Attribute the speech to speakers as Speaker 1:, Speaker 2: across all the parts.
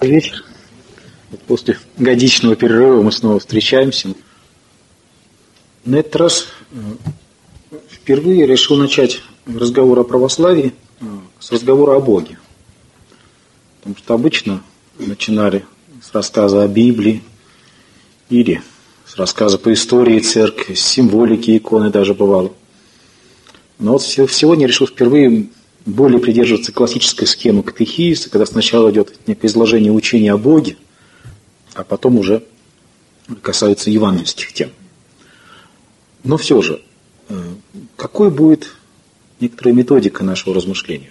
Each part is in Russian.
Speaker 1: Вечер. После годичного перерыва мы снова встречаемся. На этот раз впервые решил начать разговор о православии с разговора о Боге. Потому что обычно начинали с рассказа о Библии или с рассказа по истории церкви, с символики иконы даже бывало. Но вот сегодня решил впервые более придерживаться классической схемы катехизиса, когда сначала идет некое изложение учения о Боге, а потом уже касается евангельских тем. Но все же, какой будет некоторая методика нашего размышления?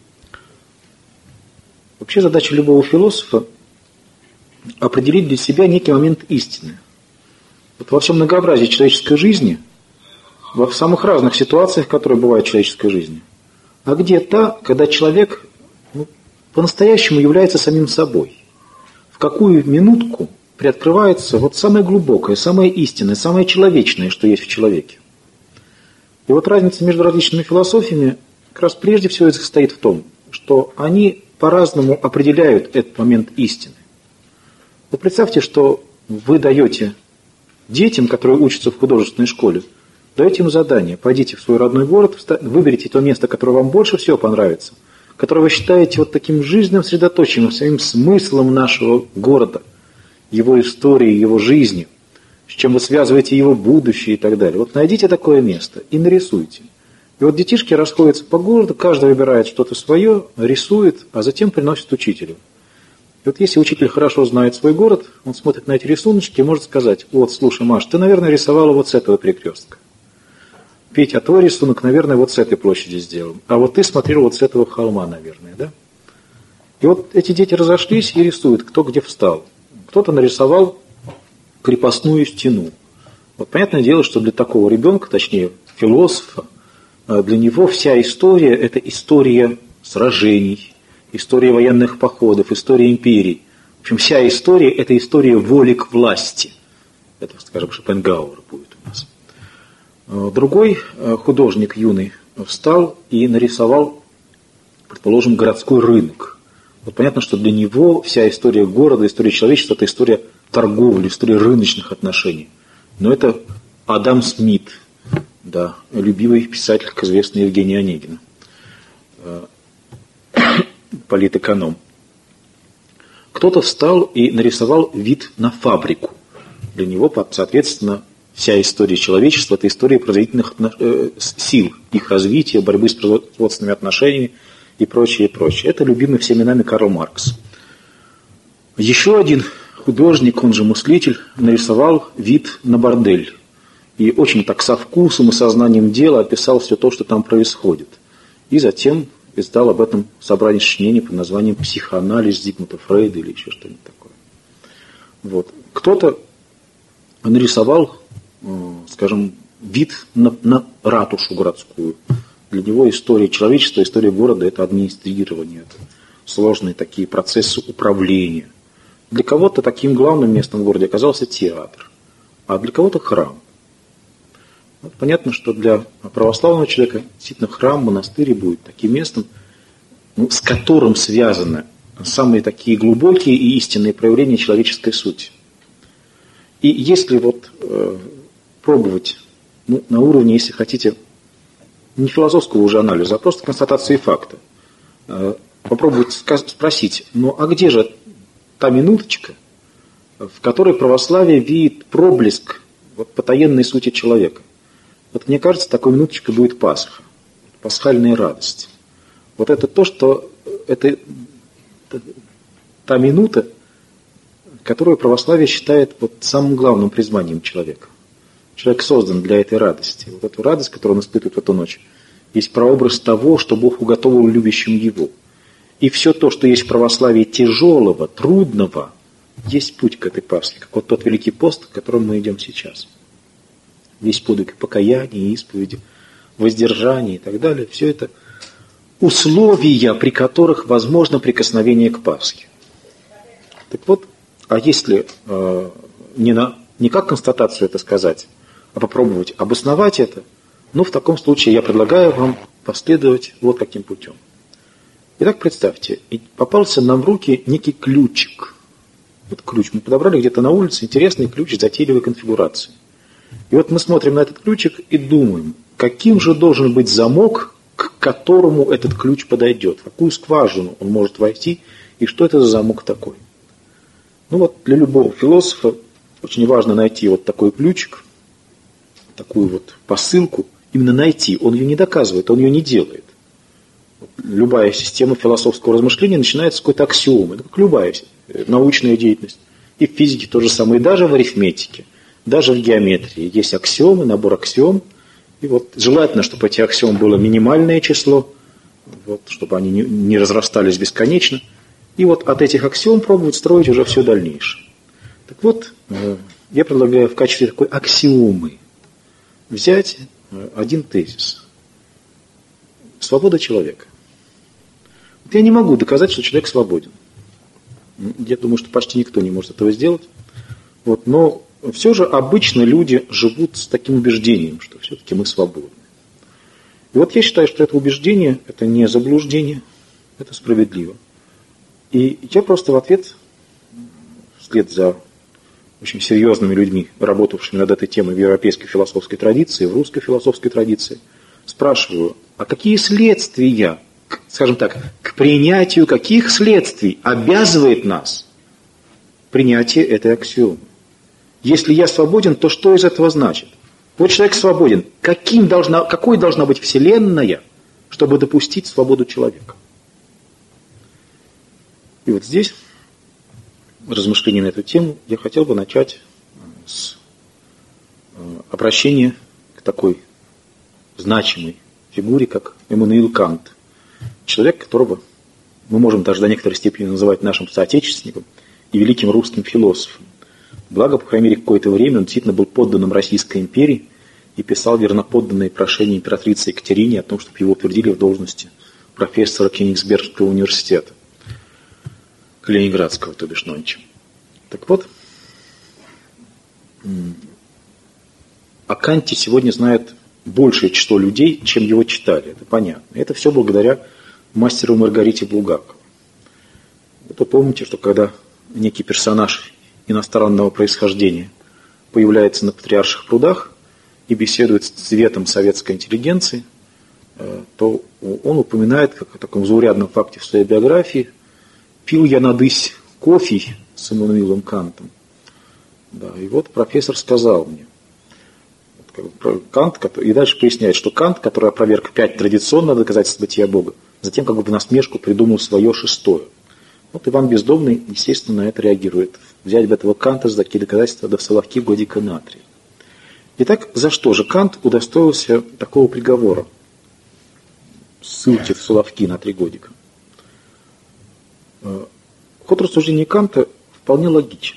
Speaker 1: Вообще задача любого философа – определить для себя некий момент истины. Вот во всем многообразии человеческой жизни, во самых разных ситуациях, которые бывают в человеческой жизни, а где та, когда человек по-настоящему является самим собой, в какую минутку приоткрывается вот самое глубокое, самое истинное, самое человечное, что есть в человеке. И вот разница между различными философиями как раз прежде всего состоит в том, что они по-разному определяют этот момент истины. Вот представьте, что вы даете детям, которые учатся в художественной школе, даете им задание: пойдите в свой родной город, выберите то место, которое вам больше всего понравится, которое вы считаете вот таким жизненным средоточием, самим смыслом нашего города, его истории, его жизни, с чем вы связываете его будущее и так далее. Вот найдите такое место и нарисуйте. И вот детишки расходятся по городу, каждый выбирает что-то свое, рисует, а затем приносит учителю. И вот если учитель хорошо знает свой город, он смотрит на эти рисуночки и может сказать: вот, слушай, Маш, ты, наверное, рисовала вот с этого перекрестка. Петя, а твой рисунок, наверное, вот с этой площади сделан. А вот ты смотрел вот с этого холма, наверное, да? И вот эти дети разошлись и рисуют, кто где встал. Кто-то нарисовал крепостную стену. Вот понятное дело, что для такого ребенка, точнее философа, для него вся история – это история сражений, история военных походов, история империй. В общем, вся история – это история воли к власти. Это, скажем, Шопенгауэр будет у нас. Другой художник юный встал и нарисовал, предположим, городской рынок. Вот понятно, что для него вся история города, история человечества – это история торговли, история рыночных отношений. Но это Адам Смит, да, любимый писатель, как известно, Евгения Онегина, политэконом. Кто-то встал и нарисовал вид на фабрику. Для него, соответственно, вся история человечества – это история производительных сил, их развития, борьбы с производственными отношениями и прочее, и прочее. Это любимый всеми нами Карл Маркс. Еще один художник, он же мыслитель, нарисовал вид на бордель. И очень так со вкусом и сознанием дела описал все то, что там происходит. И затем издал об этом собрание сочинений под названием «Психоанализ Зигмунда Фрейда» или еще что-нибудь такое. Вот. Кто-то нарисовал, скажем, вид на ратушу городскую. Для него история человечества, история города – это администрирование, это сложные такие процессы управления. Для кого-то таким главным местом в городе оказался театр, а для кого-то храм. Вот понятно, что для православного человека действительно храм, монастырь будет таким местом, с которым связаны самые такие глубокие и истинные проявления человеческой сути. И если вот пробовать на уровне, если хотите, не философского уже анализа, а просто констатации факта, попробовать спросить: ну а где же та минуточка, в которой православие видит проблеск потаенной сути человека? Вот мне кажется, такой минуточкой будет Пасха, пасхальная радость. Вот это то, что это та минута, которую православие считает вот самым главным призванием человека. Человек создан для этой радости. Вот эту радость, которую он испытывает в эту ночь, есть прообраз того, что Бог уготовил любящим Его. И все то, что есть в православии тяжелого, трудного, есть путь к этой Пасхе, как вот тот Великий пост, к которому мы идем сейчас. Весь подвиг покаяния, исповеди, воздержания и так далее, все это условия, при которых возможно прикосновение к Пасхе. Так вот, а если не как констатацию это сказать, а попробовать обосновать это, ну, в таком случае я предлагаю вам последовать вот каким путем. Итак, представьте, попался нам в руки некий ключик. Вот ключ. Мы подобрали где-то на улице интересный ключ с затейливой конфигурацией. И вот мы смотрим на этот ключик и думаем, каким же должен быть замок, к которому этот ключ подойдет, в какую скважину он может войти, и что это за замок такой. Ну вот для любого философа очень важно найти вот такой ключик, такую вот посылку, именно найти. Он ее не доказывает, он ее не делает. Любая система философского размышления начинается с какой-то аксиомы, как любая научная деятельность. И в физике то же самое, и даже в арифметике, даже в геометрии. Есть аксиомы, набор аксиом. И вот желательно, чтобы эти аксиомы было минимальное число, вот, чтобы они не разрастались бесконечно. И вот от этих аксиом пробовать строить уже все дальнейшее. Так вот, я предлагаю в качестве такой аксиомы взять один тезис. Свобода человека. Вот я не могу доказать, что человек свободен. Я думаю, что почти никто не может этого сделать. Вот, но все же обычно люди живут с таким убеждением, что все-таки мы свободны. И вот я считаю, что это убеждение, это не заблуждение, это справедливо. И я просто в ответ, вслед за очень серьезными людьми, работавшими над этой темой в европейской философской традиции, в русской философской традиции, спрашиваю, а какие следствия, скажем так, к принятию каких следствий обязывает нас принятие этой аксиомы? Если я свободен, то что из этого значит? Вот человек свободен. Какой должна быть вселенная, чтобы допустить свободу человека? И вот здесь, размышления на эту тему, я хотел бы начать с обращения к такой значимой фигуре, как Эммануил Кант. Человек, которого мы можем даже до некоторой степени называть нашим соотечественником и великим русским философом. Благо, по крайней мере, какое-то время он действительно был подданным Российской империи и писал верноподданные прошения императрице Екатерине о том, чтобы его утвердили в должности профессора Кёнигсбергского университета. Ленинградского, то бишь нонче. Так вот, о Канте сегодня знает большее число людей, чем его читали, это понятно. Это все благодаря мастеру Маргарите Булгаковой. Вы помните, что когда некий персонаж иностранного происхождения появляется на Патриарших прудах и беседует с цветом советской интеллигенции, то он упоминает, как о таком заурядном факте в своей биографии: «Пил я надысь кофе с Эммануилом Кантом». Да, и вот профессор сказал мне, Кант, и дальше поясняет, что Кант, который опроверг 5 традиционных доказательств бытия Бога, затем как бы в насмешку придумал свое 6-е. Вот Иван Бездомный, естественно, на это реагирует. Взять бы этого Канта за такие доказательства до соловки годика натрия. Итак, за что же Кант удостоился такого приговора? Ссылки в соловки на 3 годика. Ход рассуждений Канта вполне логичен.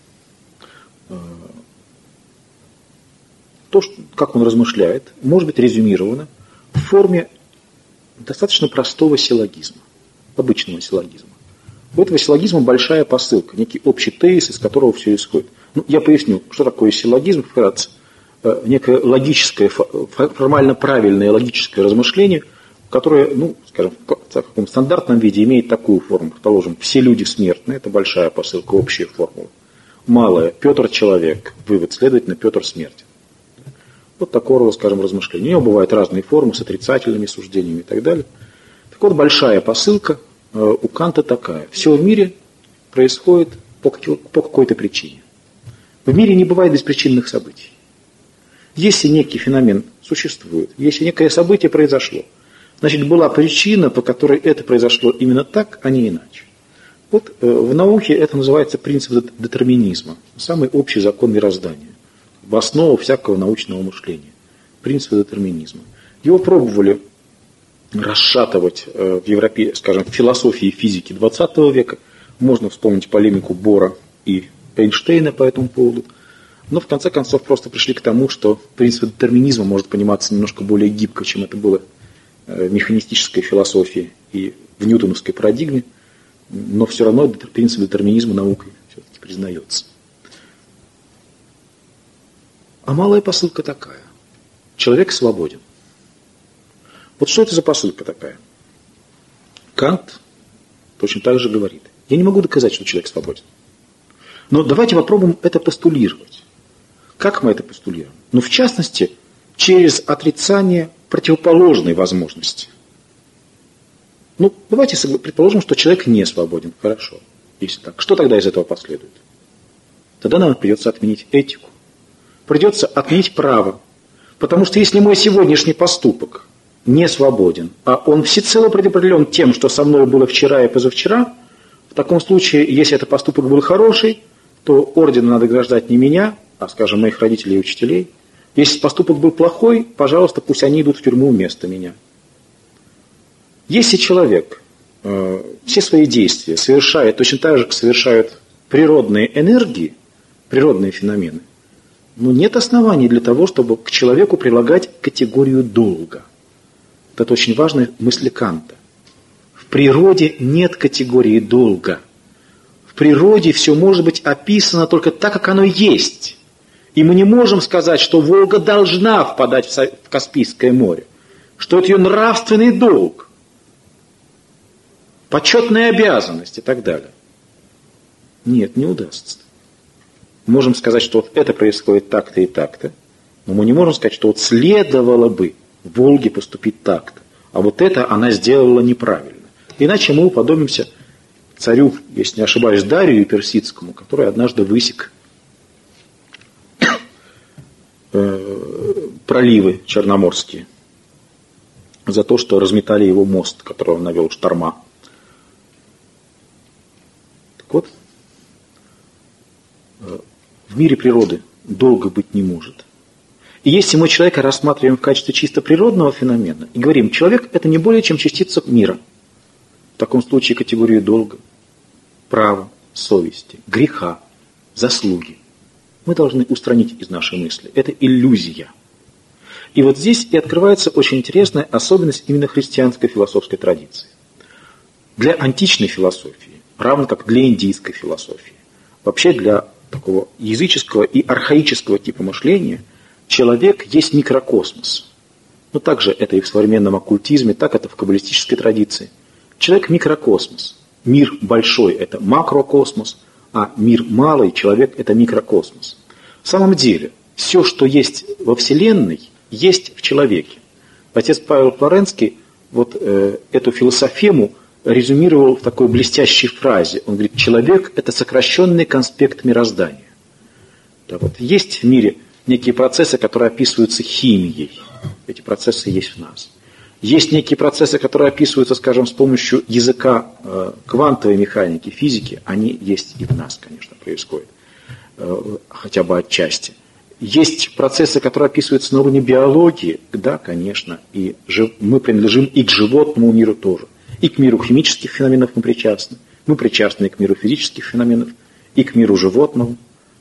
Speaker 1: То, как он размышляет, может быть резюмировано в форме достаточно простого силлогизма, обычного силлогизма. У этого силлогизма большая посылка, некий общий тезис, из которого все исходит. Ну, я поясню, что такое силлогизм вкратце. Некое логическое, формально правильное логическое размышление, которое, ну, скажем, в таком стандартном виде имеет такую форму. Предположим, все люди смертны, это большая посылка, общая формула. Малая, Петр человек, вывод, следовательно, Петр смертен. Вот такого, скажем, размышления. У него бывают разные формы с отрицательными суждениями и так далее. Так вот, большая посылка у Канта такая. Все в мире происходит по какой-то причине. В мире не бывает беспричинных событий. Если некий феномен существует, если некое событие произошло, значит, была причина, по которой это произошло именно так, а не иначе. Вот в науке это называется принцип детерминизма, самый общий закон мироздания, в основу всякого научного мышления, принцип детерминизма. Его пробовали расшатывать в Европе, скажем, в философии и физике XX века. Можно вспомнить полемику Бора и Эйнштейна по этому поводу. Но в конце концов просто пришли к тому, что принцип детерминизма может пониматься немножко более гибко, чем это было в механистической философии и в ньютоновской парадигме. Но все равно принцип детерминизма наукой все-таки признается. А малая посылка такая. Человек свободен. Вот что это за посылка такая? Кант точно так же говорит. Я не могу доказать, что человек свободен. Но давайте попробуем это постулировать. Как мы это постулируем? Ну, в частности, через отрицание противоположной возможности. Ну, давайте предположим, что человек не свободен. Хорошо, если так. Что тогда из этого последует? Тогда нам придется отменить этику. Придется отменить право. Потому что если мой сегодняшний поступок не свободен, а он всецело предопределен тем, что со мной было вчера и позавчера, в таком случае, если этот поступок был хороший, то ордену надо награждать не меня, а, скажем, моих родителей и учителей. Если поступок был плохой, пожалуйста, пусть они идут в тюрьму вместо меня. Если человек все свои действия совершает точно так же, как совершают природные энергии, природные феномены, но нет оснований для того, чтобы к человеку прилагать категорию долга. Это очень важная мысль Канта. В природе нет категории долга. В природе все может быть описано только так, как оно есть. И мы не можем сказать, что Волга должна впадать в Каспийское море, что это ее нравственный долг, почетная обязанность и так далее. Нет, не удастся. Можем сказать, что вот это происходит так-то и так-то, но мы не можем сказать, что вот следовало бы Волге поступить так-то, а вот это она сделала неправильно. Иначе мы уподобимся царю, если не ошибаюсь, Дарию Персидскому, который однажды высек проливы черноморские за то, что разметали его мост, который он навел шторма. Так вот, в мире природы долго быть не может. И если мы человека рассматриваем в качестве чисто природного феномена и говорим, человек это не более чем частица мира, в таком случае категорию долга, права, совести, греха, заслуги мы должны устранить из нашей мысли. Это иллюзия. И вот здесь и открывается очень интересная особенность именно христианской философской традиции. Для античной философии, равно как для индийской философии, вообще для такого языческого и архаического типа мышления, человек есть микрокосмос. Но также это и в современном оккультизме, так это в каббалистической традиции. Человек микрокосмос. Мир большой – это макрокосмос, а мир малый, человек – это микрокосмос. В самом деле, все, что есть во Вселенной, есть в человеке. Отец Павел Флоренский вот эту философему резюмировал в такой блестящей фразе. Он говорит, человек – это сокращенный конспект мироздания. Да, вот есть в мире некие процессы, которые описываются химией. Эти процессы есть в нас. Есть некие процессы, которые описываются, скажем, с помощью языка квантовой механики, физики. Они есть и в нас, конечно, происходят. Хотя бы отчасти. Есть процессы, которые описываются на уровне биологии. Да, конечно. И мы принадлежим и к животному миру тоже. И к миру химических феноменов мы причастны. Мы причастны и к миру физических феноменов, и к миру животному.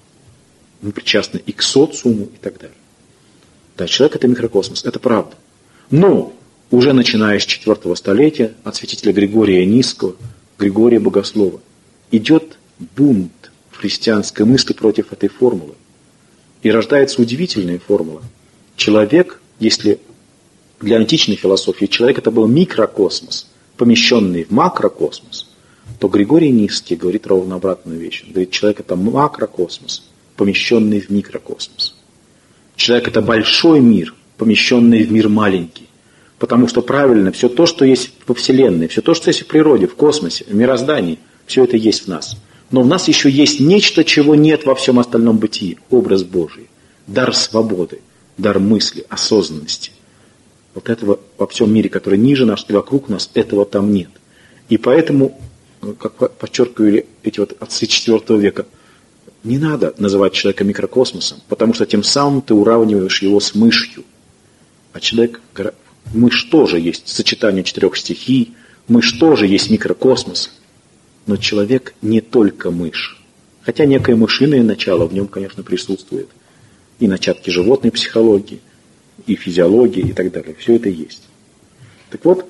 Speaker 1: Мы причастны и к социуму, и так далее. Да, человек – это микрокосмос, это правда. Но уже начиная с IV столетия от святителя Григория Нисского, Григория Богослова, идет бунт в христианской мысли против этой формулы. И рождается удивительная формула. Человек, если для античной философии человек это был микрокосмос, помещенный в макрокосмос, то Григорий Нисский говорит ровно обратную вещь. Он говорит, человек это макрокосмос, помещенный в микрокосмос. Человек это большой мир, помещенный в мир маленький. Потому что правильно, все то, что есть во Вселенной, все то, что есть в природе, в космосе, в мироздании, все это есть в нас. Но в нас еще есть нечто, чего нет во всем остальном бытии. Образ Божий, дар свободы, дар мысли, осознанности. Вот этого во всем мире, который ниже нас и вокруг нас, этого там нет. И поэтому, как подчеркивали эти вот отцы IV века, не надо называть человека микрокосмосом, потому что тем самым ты уравниваешь его с мышью. А человек, мышь тоже есть сочетание 4 стихий, мышь тоже есть микрокосмос. Но человек не только мышь. Хотя некое мышиное начало в нем, конечно, присутствует. И начатки животной психологии, и физиологии, и так далее. Все это есть. Так вот,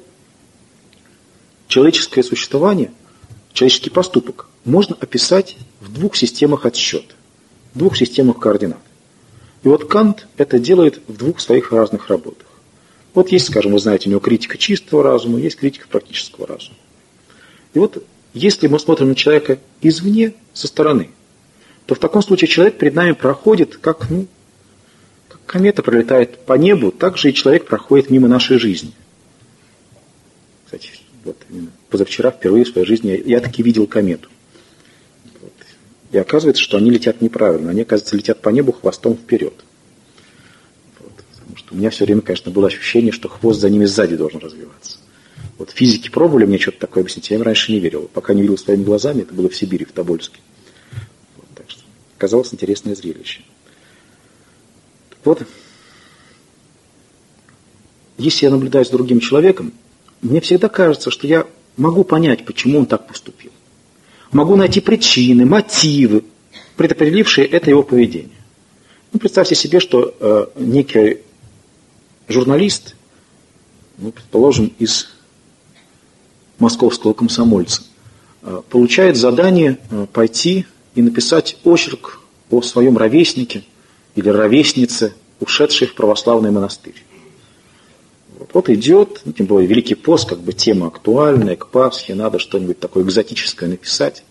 Speaker 1: человеческое существование, человеческий поступок можно описать в 2 системах отсчета, в 2 системах координат. И вот Кант это делает в 2 своих разных работах. Вот есть, скажем, вы знаете, у него критика чистого разума, есть критика практического разума. И вот если мы смотрим на человека извне, со стороны, то в таком случае человек перед нами проходит, как комета пролетает по небу, так же и человек проходит мимо нашей жизни. Кстати, вот именно позавчера впервые в своей жизни я таки видел комету. Вот. И оказывается, что они летят неправильно. Они, оказывается, летят по небу хвостом вперед. Вот. Потому что у меня все время, конечно, было ощущение, что хвост за ними сзади должен развиваться. Вот физики пробовали мне что-то такое объяснить, я им раньше не верил. Пока не видел своими глазами, это было в Сибири, в Тобольске. Вот, так что оказалось интересное зрелище. Вот, если я наблюдаю за другим человеком, мне всегда кажется, что я могу понять, почему он так поступил. Могу найти причины, мотивы, предопределившие это его поведение. Представьте себе, что некий журналист, предположим, из московского комсомольца, получает задание пойти и написать очерк о своем ровеснике или ровеснице, ушедшей в православный монастырь. Вот идет, тем более Великий пост, как бы тема актуальная, к Пасхе, надо что-нибудь такое экзотическое написать.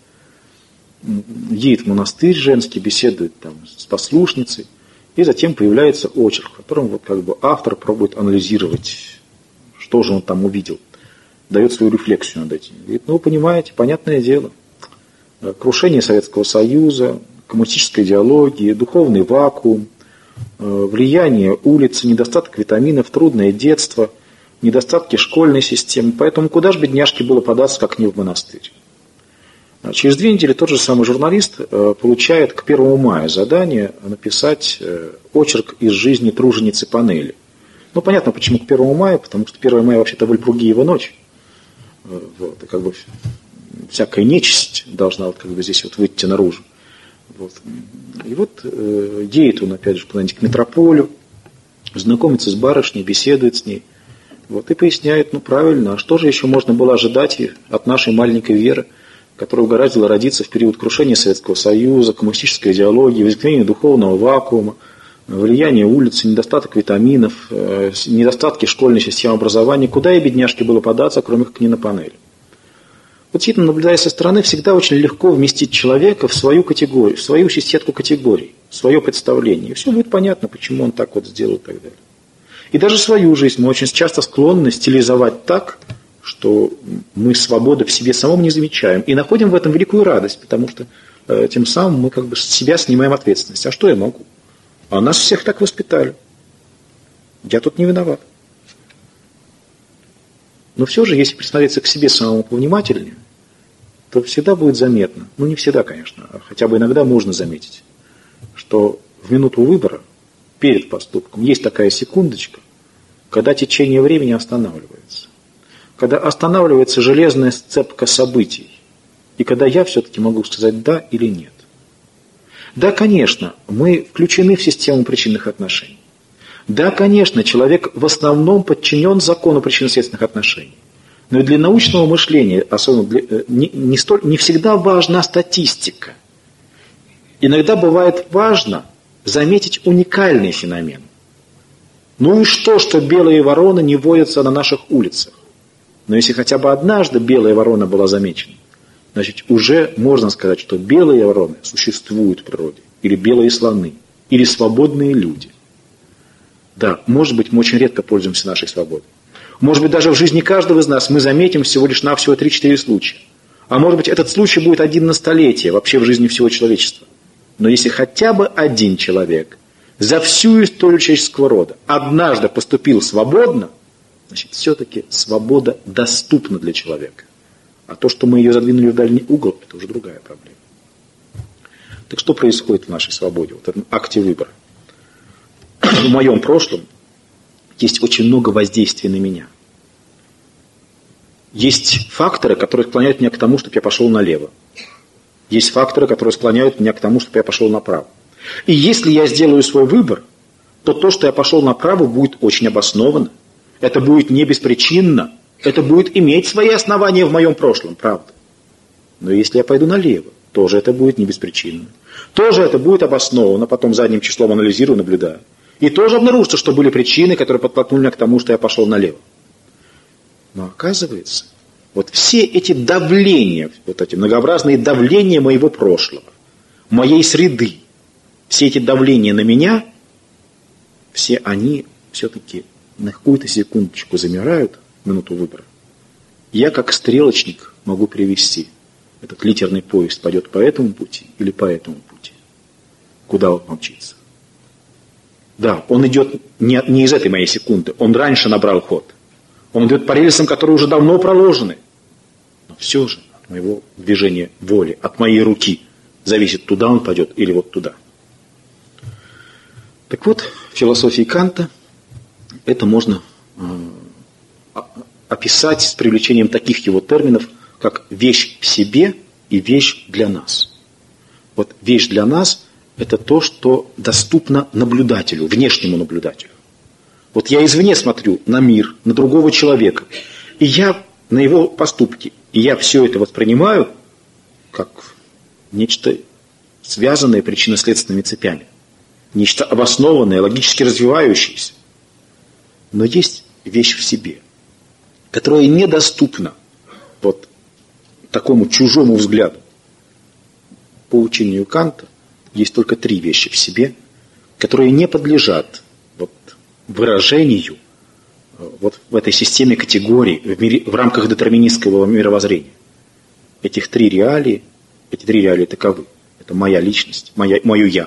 Speaker 1: Едет в монастырь женский, беседует там с послушницей, и затем появляется очерк, в котором вот как бы автор пробует анализировать, что же он там увидел, дает свою рефлексию над этим. Говорит, вы понимаете, понятное дело, крушение Советского Союза, коммунистической идеологии, духовный вакуум, влияние улицы, недостаток витаминов, трудное детство, недостатки школьной системы. Поэтому куда же бедняжке было податься, как не в монастырь? Через 2 недели тот же самый журналист получает к 1 мая задание написать очерк из жизни труженицы Панели. Понятно, почему к 1 мая, потому что 1 мая вообще-то Вальпургиева ночь. Вот, и как бы всякая нечисть должна вот как бы здесь вот выйти наружу. Вот. И вот едет он, опять же, куда-нибудь к метрополю, знакомится с барышней, беседует с ней. Вот, и поясняет, правильно, а что же еще можно было ожидать от нашей маленькой Веры, которая угораздила родиться в период крушения Советского Союза, коммунистической идеологии, возникновения духовного вакуума, влияние улицы, недостаток витаминов, недостатки школьной системы образования. Куда и бедняжке было податься, кроме как не на Панель? Вот действительно, наблюдая со стороны, всегда очень легко вместить человека в свою категорию, в свою сетку категорий, в свое представление. И все будет понятно, почему он так вот сделал и так далее. И даже свою жизнь мы очень часто склонны стилизовать так, что мы свободу в себе самом не замечаем. И находим в этом великую радость, потому что тем самым мы как бы с себя снимаем ответственность. А что я могу? А нас всех так воспитали. Я тут не виноват. Но все же, если присмотреться к себе самому повнимательнее, то всегда будет заметно, не всегда, конечно, а хотя бы иногда можно заметить, что в минуту выбора, перед поступком, есть такая секундочка, когда течение времени останавливается. Когда останавливается железная сцепка событий, и когда я все-таки могу сказать «да» или «нет». Да, конечно, мы включены в систему причинных отношений. Да, конечно, человек в основном подчинен закону причинно-следственных отношений. Но и для научного мышления, особенно не всегда важна статистика. Иногда бывает важно заметить уникальный феномен. И что белые вороны не водятся на наших улицах? Но если хотя бы однажды белая ворона была замечена, значит, уже можно сказать, что белые вороны существуют в природе, или белые слоны, или свободные люди. Да, может быть, мы очень редко пользуемся нашей свободой. Может быть, даже в жизни каждого из нас мы заметим всего лишь навсего 3-4 случая. А может быть, этот случай будет 1 на столетие вообще в жизни всего человечества. Но если хотя бы один человек за всю историю человеческого рода однажды поступил свободно, значит, все-таки свобода доступна для человека. А то, что мы ее задвинули в дальний угол, это уже другая проблема. Так что происходит в нашей свободе, в этом акте выбора? В моем прошлом есть очень много воздействий на меня. Есть факторы, которые склоняют меня к тому, чтобы я пошел налево. Есть факторы, которые склоняют меня к тому, чтобы я пошел направо. И если я сделаю свой выбор, то, что я пошел направо, будет очень обоснованно. Это будет не беспричинно. Это будет иметь свои основания в моем прошлом, правда. Но если я пойду налево, тоже это будет не беспричинно. Тоже это будет обосновано, потом задним числом анализирую, наблюдаю. И тоже обнаружится, что были причины, которые подтолкнули меня к тому, что я пошел налево. Но оказывается, Вот все эти давления, вот эти многообразные давления моего прошлого, моей среды, все эти давления на меня, все они все-таки на какую-то секундочку замирают, минуту выбора. Я как стрелочник могу привести. Этот литерный поезд пойдет по этому пути или по этому пути. Куда он помчится? Да, он идет не из этой моей секунды, он раньше набрал ход. Он идет по рельсам, которые уже давно проложены. Но все же от моего движения воли, от моей руки зависит, туда он пойдет или вот туда. Так вот, в философии Канта это можно описать с привлечением таких его терминов, как вещь в себе и вещь для нас. Вот вещь для нас – это то, что доступно наблюдателю, внешнему наблюдателю. Вот я извне смотрю на мир, на другого человека, и я на его поступки, и я все это воспринимаю как нечто связанное причинно-следственными цепями, нечто обоснованное, логически развивающееся. Но есть вещь в себе, которая недоступна вот такому чужому взгляду. По учению Канта есть только 3 вещи в себе, которые не подлежат вот выражению вот в этой системе категорий, в рамках детерминистского мировоззрения. Эти 3 реалии таковы. Это моя личность, мое «я».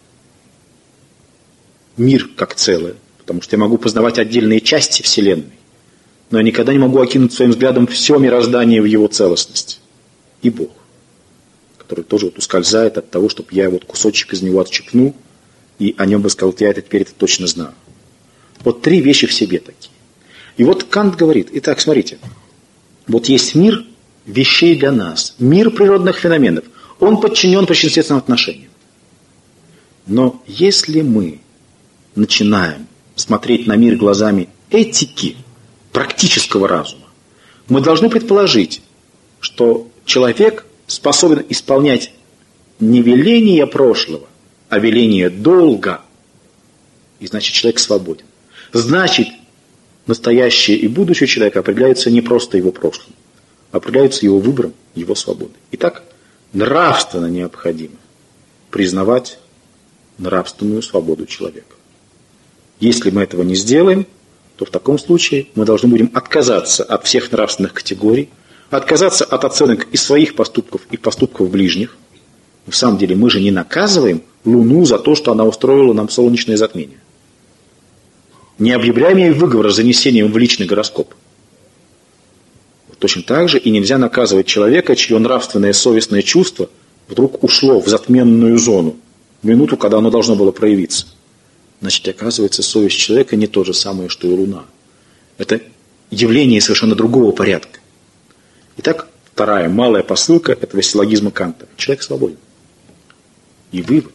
Speaker 1: Мир как целое, потому что я могу познавать отдельные части Вселенной, но я никогда не могу окинуть своим взглядом все мироздание в его целостности. И Бог, который тоже вот ускользает от того, чтобы я вот кусочек из него отщипнул, и о нем бы сказал, я это теперь точно знаю. Вот 3 вещи в себе такие. И вот Кант говорит, итак, смотрите, вот есть мир вещей для нас, мир природных феноменов, он подчинен причинно-следственным отношениям. Но если мы начинаем смотреть на мир глазами этики, практического разума, мы должны предположить, что человек способен исполнять не веление прошлого, а веление долга, и значит человек свободен. Значит, настоящее и будущее человека определяются не просто его прошлым, а определяются его выбором, его свободой. Итак, нравственно необходимо признавать нравственную свободу человека. Если мы этого не сделаем, то в таком случае мы должны будем отказаться от всех нравственных категорий, отказаться от оценок и своих поступков, и поступков ближних. В самом деле мы же не наказываем Луну за то, что она устроила нам солнечное затмение. Не объявляем ей выговор с занесением в личный гороскоп. Точно так же и нельзя наказывать человека, чье нравственное совестное чувство вдруг ушло в затменную зону, в минуту, когда оно должно было проявиться. Значит, оказывается, совесть человека не то же самое, что и Луна. Это явление совершенно другого порядка. Итак, вторая малая посылка этого силлогизма Канта. Человек свободен. И вывод.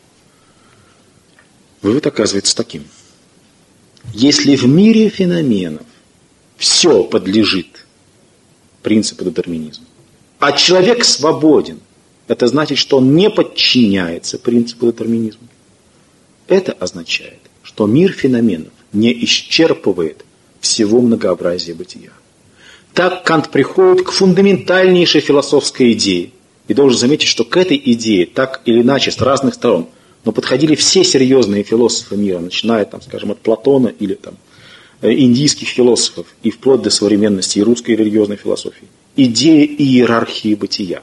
Speaker 1: Вывод оказывается таким. Если в мире феноменов все подлежит принципу детерминизма, а человек свободен, это значит, что он не подчиняется принципу детерминизма. Это означает, что мир феноменов не исчерпывает всего многообразия бытия. Так Кант приходит к фундаментальнейшей философской идее. И должен заметить, что к этой идее так или иначе с разных сторон, но подходили все серьезные философы мира, начиная, там, скажем, от Платона или там, индийских философов и вплоть до современности и русской религиозной философии. Идея иерархии бытия.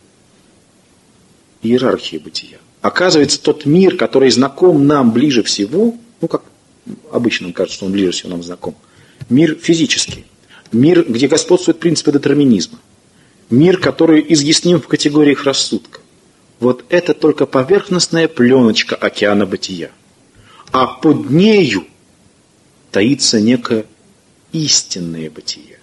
Speaker 1: Иерархия бытия. Оказывается, тот мир, который знаком нам ближе всего, ну, как обычно кажется, что он ближе всего нам знаком, мир физический, мир, где господствуют принципы детерминизма, мир, который изъясним в категориях рассудка. Вот это только поверхностная пленочка океана бытия. А под нею таится некое истинное бытие.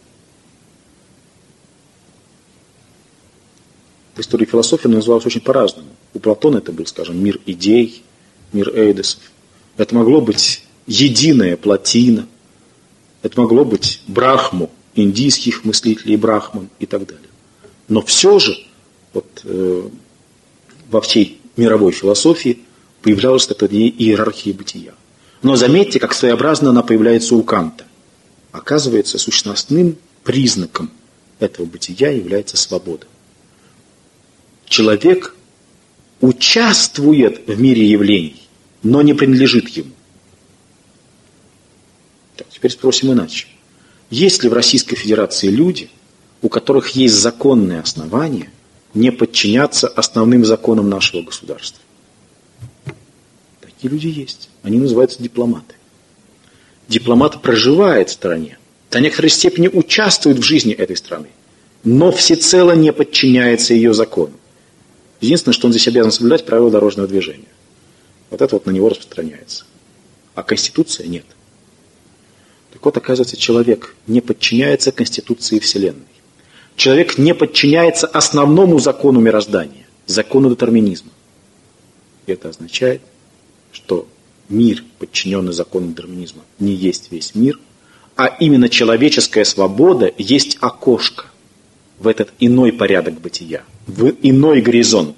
Speaker 1: В истории философии оно называлось очень по-разному. У Платона это был, скажем, мир идей, мир эйдесов. Это могло быть единая Платина. Это могло быть Брахму, индийских мыслителей Брахман и так далее. Но все же вот, во всей мировой философии появлялась эта иерархия бытия. Но заметьте, как своеобразно она появляется у Канта. Оказывается, сущностным признаком этого бытия является свобода. Человек участвует в мире явлений, но не принадлежит ему. Так, теперь спросим иначе. Есть ли в Российской Федерации люди, у которых есть законные основания не подчиняться основным законам нашего государства? Такие люди есть. Они называются дипломаты. Дипломат проживает в стране, до некоторой степени участвует в жизни этой страны, но всецело не подчиняется ее законам. Единственное, что он здесь обязан соблюдать правила дорожного движения. Вот это вот на него распространяется. А Конституция нет. Так вот, оказывается, человек не подчиняется Конституции Вселенной. Человек не подчиняется основному закону мироздания, закону детерминизма. И это означает, что мир, подчиненный закону детерминизма, не есть весь мир, а именно человеческая свобода есть окошко в этот иной порядок бытия, в иной горизонт.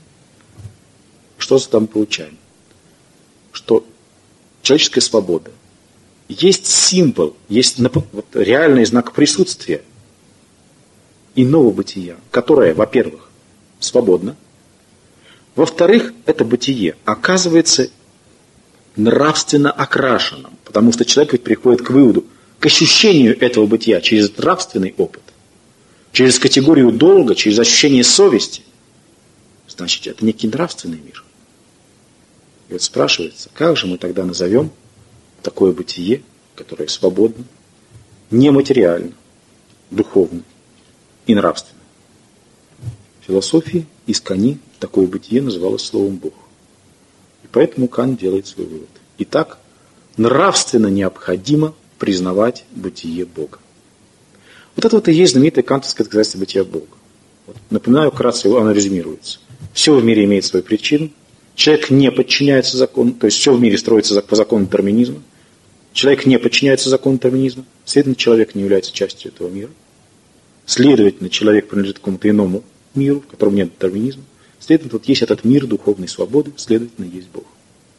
Speaker 1: Что же там получаем? Что человеческая свобода есть символ, есть реальный знак присутствия иного бытия, которое, во-первых, свободно, во-вторых, это бытие оказывается нравственно окрашенным, потому что человек ведь приходит к выводу, к ощущению этого бытия через нравственный опыт, через категорию долга, через ощущение совести. Значит, это некий нравственный мир. И вот спрашивается, как же мы тогда назовем такое бытие, которое свободно, нематериально, духовно и нравственно? В философии Искони такое бытие называлось словом Бог. И поэтому Кант делает свой вывод. Итак, нравственно необходимо признавать бытие Бога. Вот это вот и есть знаменитое кантовское доказательство бытия Бога. Вот, напоминаю, вкратце оно резюмируется. Все в мире имеет свою причину. Человек не подчиняется закону, то есть все в мире строится по закону детерминизма. Человек не подчиняется закону детерминизма, следовательно, человек не является частью этого мира. Следовательно, человек принадлежит к какому-то иному миру, в котором нет детерминизма. Следовательно, вот есть этот мир духовной свободы, следовательно, есть Бог.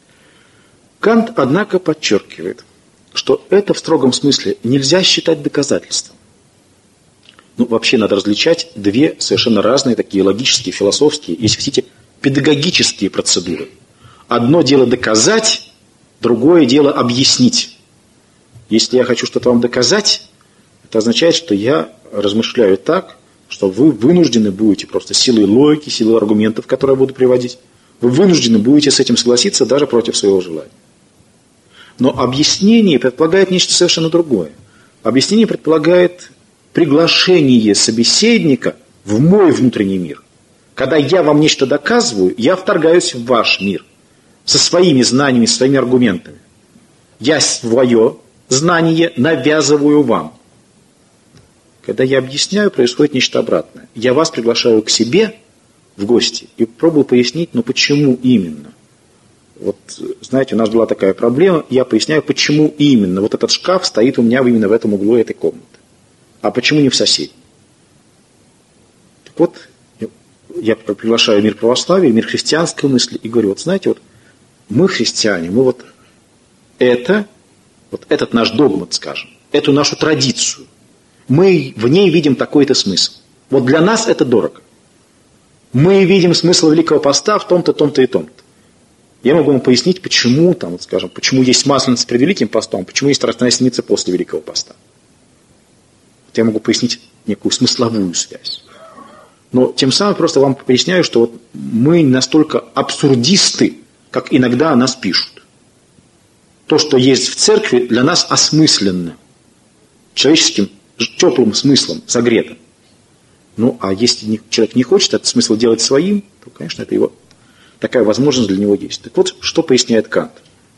Speaker 1: Кант, однако, подчеркивает, что это в строгом смысле нельзя считать доказательством. Ну, вообще надо различать две совершенно разные такие логические, философские, если хотите, педагогические процедуры. Одно дело доказать, другое дело объяснить. Если я хочу что-то вам доказать, это означает, что я размышляю так, что вы вынуждены будете просто силой логики, силой аргументов, которые я буду приводить, вы вынуждены будете с этим согласиться даже против своего желания. Но объяснение предполагает нечто совершенно другое. Объяснение предполагает приглашение собеседника в мой внутренний мир. Когда я вам нечто доказываю, я вторгаюсь в ваш мир со своими знаниями, своими аргументами. Я свое знание навязываю вам. Когда я объясняю, происходит нечто обратное. Я вас приглашаю к себе в гости и пробую пояснить, но почему именно. Вот, знаете, у нас была такая проблема, я поясняю, почему именно. Вот этот шкаф стоит у меня именно в этом углу этой комнаты. А почему не в соседней? Так вот, я приглашаю мир православия, мир христианской мысли и говорю, вот знаете, вот мы христиане, мы вот этот наш догмат, скажем, эту нашу традицию, мы в ней видим такой-то смысл. Вот для нас это дорого. Мы видим смысл Великого Поста в том-то, том-то и том-то. Я могу вам пояснить, почему, там, вот, скажем, почему есть Масленица перед Великим Постом, почему есть Страстная Седмица после Великого Поста. Вот я могу пояснить некую смысловую связь. Но тем самым просто вам поясняю, что вот мы не настолько абсурдисты, как иногда о нас пишут. То, что есть в церкви, для нас осмысленно, человеческим теплым смыслом согрето. Ну, а если человек не хочет этот смысл делать своим, то, конечно, это его такая возможность для него есть. Так вот, что поясняет Кант?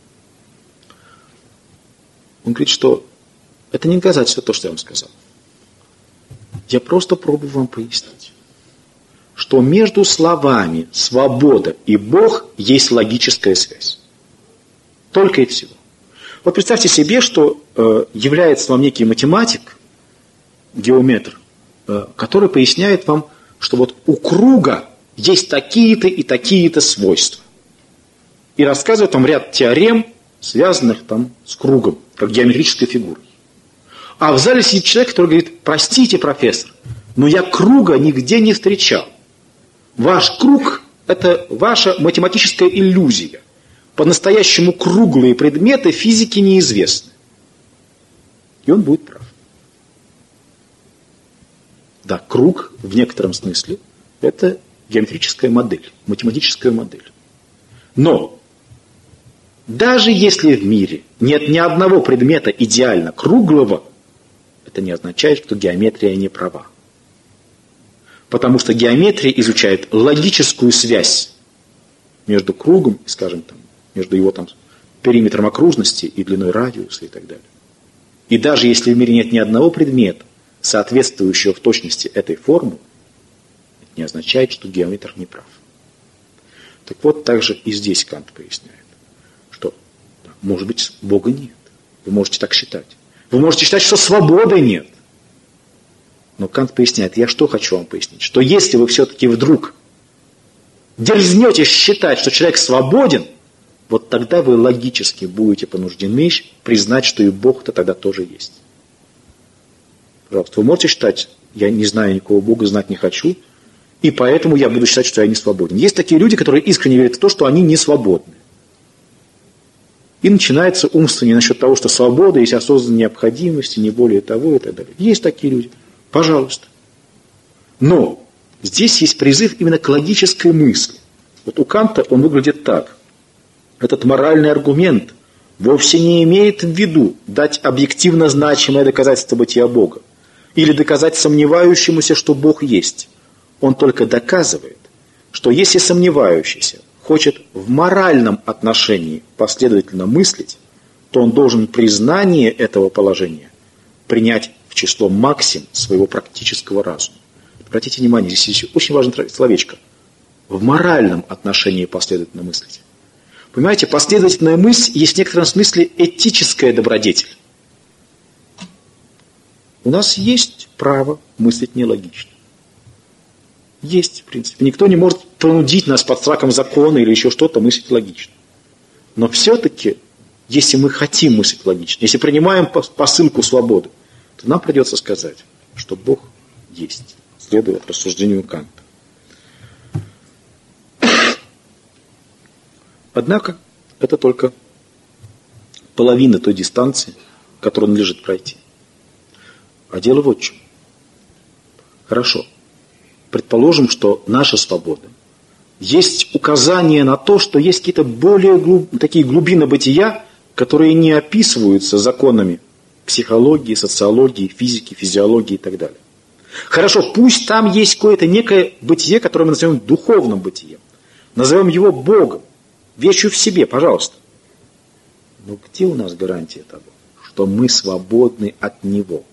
Speaker 1: Он говорит, что это не доказательство то, что я вам сказал. Я просто пробую вам пояснить, что между словами «свобода» и «Бог» есть логическая связь. Только и всего. Вот представьте себе, что является вам некий математик, геометр, который поясняет вам, что вот у круга есть такие-то и такие-то свойства. И рассказывает вам ряд теорем, связанных там с кругом, как геометрической фигурой. А в зале сидит человек, который говорит, простите, профессор, Но я круга нигде не встречал. Ваш круг – это ваша математическая иллюзия. По-настоящему круглые предметы физики неизвестны. И он будет прав. Да, круг в некотором смысле – это геометрическая модель, математическая модель. Но даже если в мире нет ни одного предмета идеально круглого, это не означает, что геометрия не права. Потому что геометрия изучает логическую связь между кругом, скажем, между его периметром окружности и длиной радиуса и так далее. И даже если в мире нет ни одного предмета, соответствующего в точности этой формуле, это не означает, что геометр не прав. Так вот, также и здесь Кант поясняет, что, может быть, Бога нет. Вы можете так считать. Вы можете считать, что свободы нет. Но Кант поясняет, я что хочу вам пояснить, что если вы все-таки вдруг дерзнете считать, что человек свободен, вот тогда вы логически будете понуждены признать, что и Бог-то тогда тоже есть. Пожалуйста, вы можете считать, я не знаю никакого Бога, знать не хочу, и поэтому я буду считать, что я не свободен. Есть такие люди, которые искренне верят в то, что они не свободны. И начинается умствование насчет того, что свобода есть осознанная необходимость, не более того и так далее. Есть такие люди. Пожалуйста. Но здесь есть призыв именно к логической мысли. Вот у Канта он выглядит так. Этот моральный аргумент вовсе не имеет в виду дать объективно значимое доказательство бытия Бога или доказать сомневающемуся, что Бог есть. Он только доказывает, что если сомневающийся хочет в моральном отношении последовательно мыслить, то он должен признание этого положения принять в число максим своего практического разума. Обратите внимание, здесь очень важное словечко. В моральном отношении последовательно мыслить. Понимаете, последовательная мысль есть в некотором смысле этическая добродетель. У нас есть право мыслить нелогично. Есть, в принципе. Никто не может принудить нас под страхом закона или еще что-то мыслить логично. Но все-таки, если мы хотим мыслить логично, если принимаем посылку свободы, то нам придется сказать, что Бог есть, следуя рассуждению Канта. Однако, это только половина той дистанции, которую надлежит пройти. А дело вот в чем. Хорошо. Предположим, что наша свобода есть указание на то, что есть какие-то более такие глубины бытия, которые не описываются законами психологии, социологии, физики, физиологии и так далее. Хорошо, пусть там есть какое-то некое бытие, которое мы назовем духовным бытием. Назовем его Богом, вещью в себе, пожалуйста. Но где у нас гарантия того, что мы свободны от Него?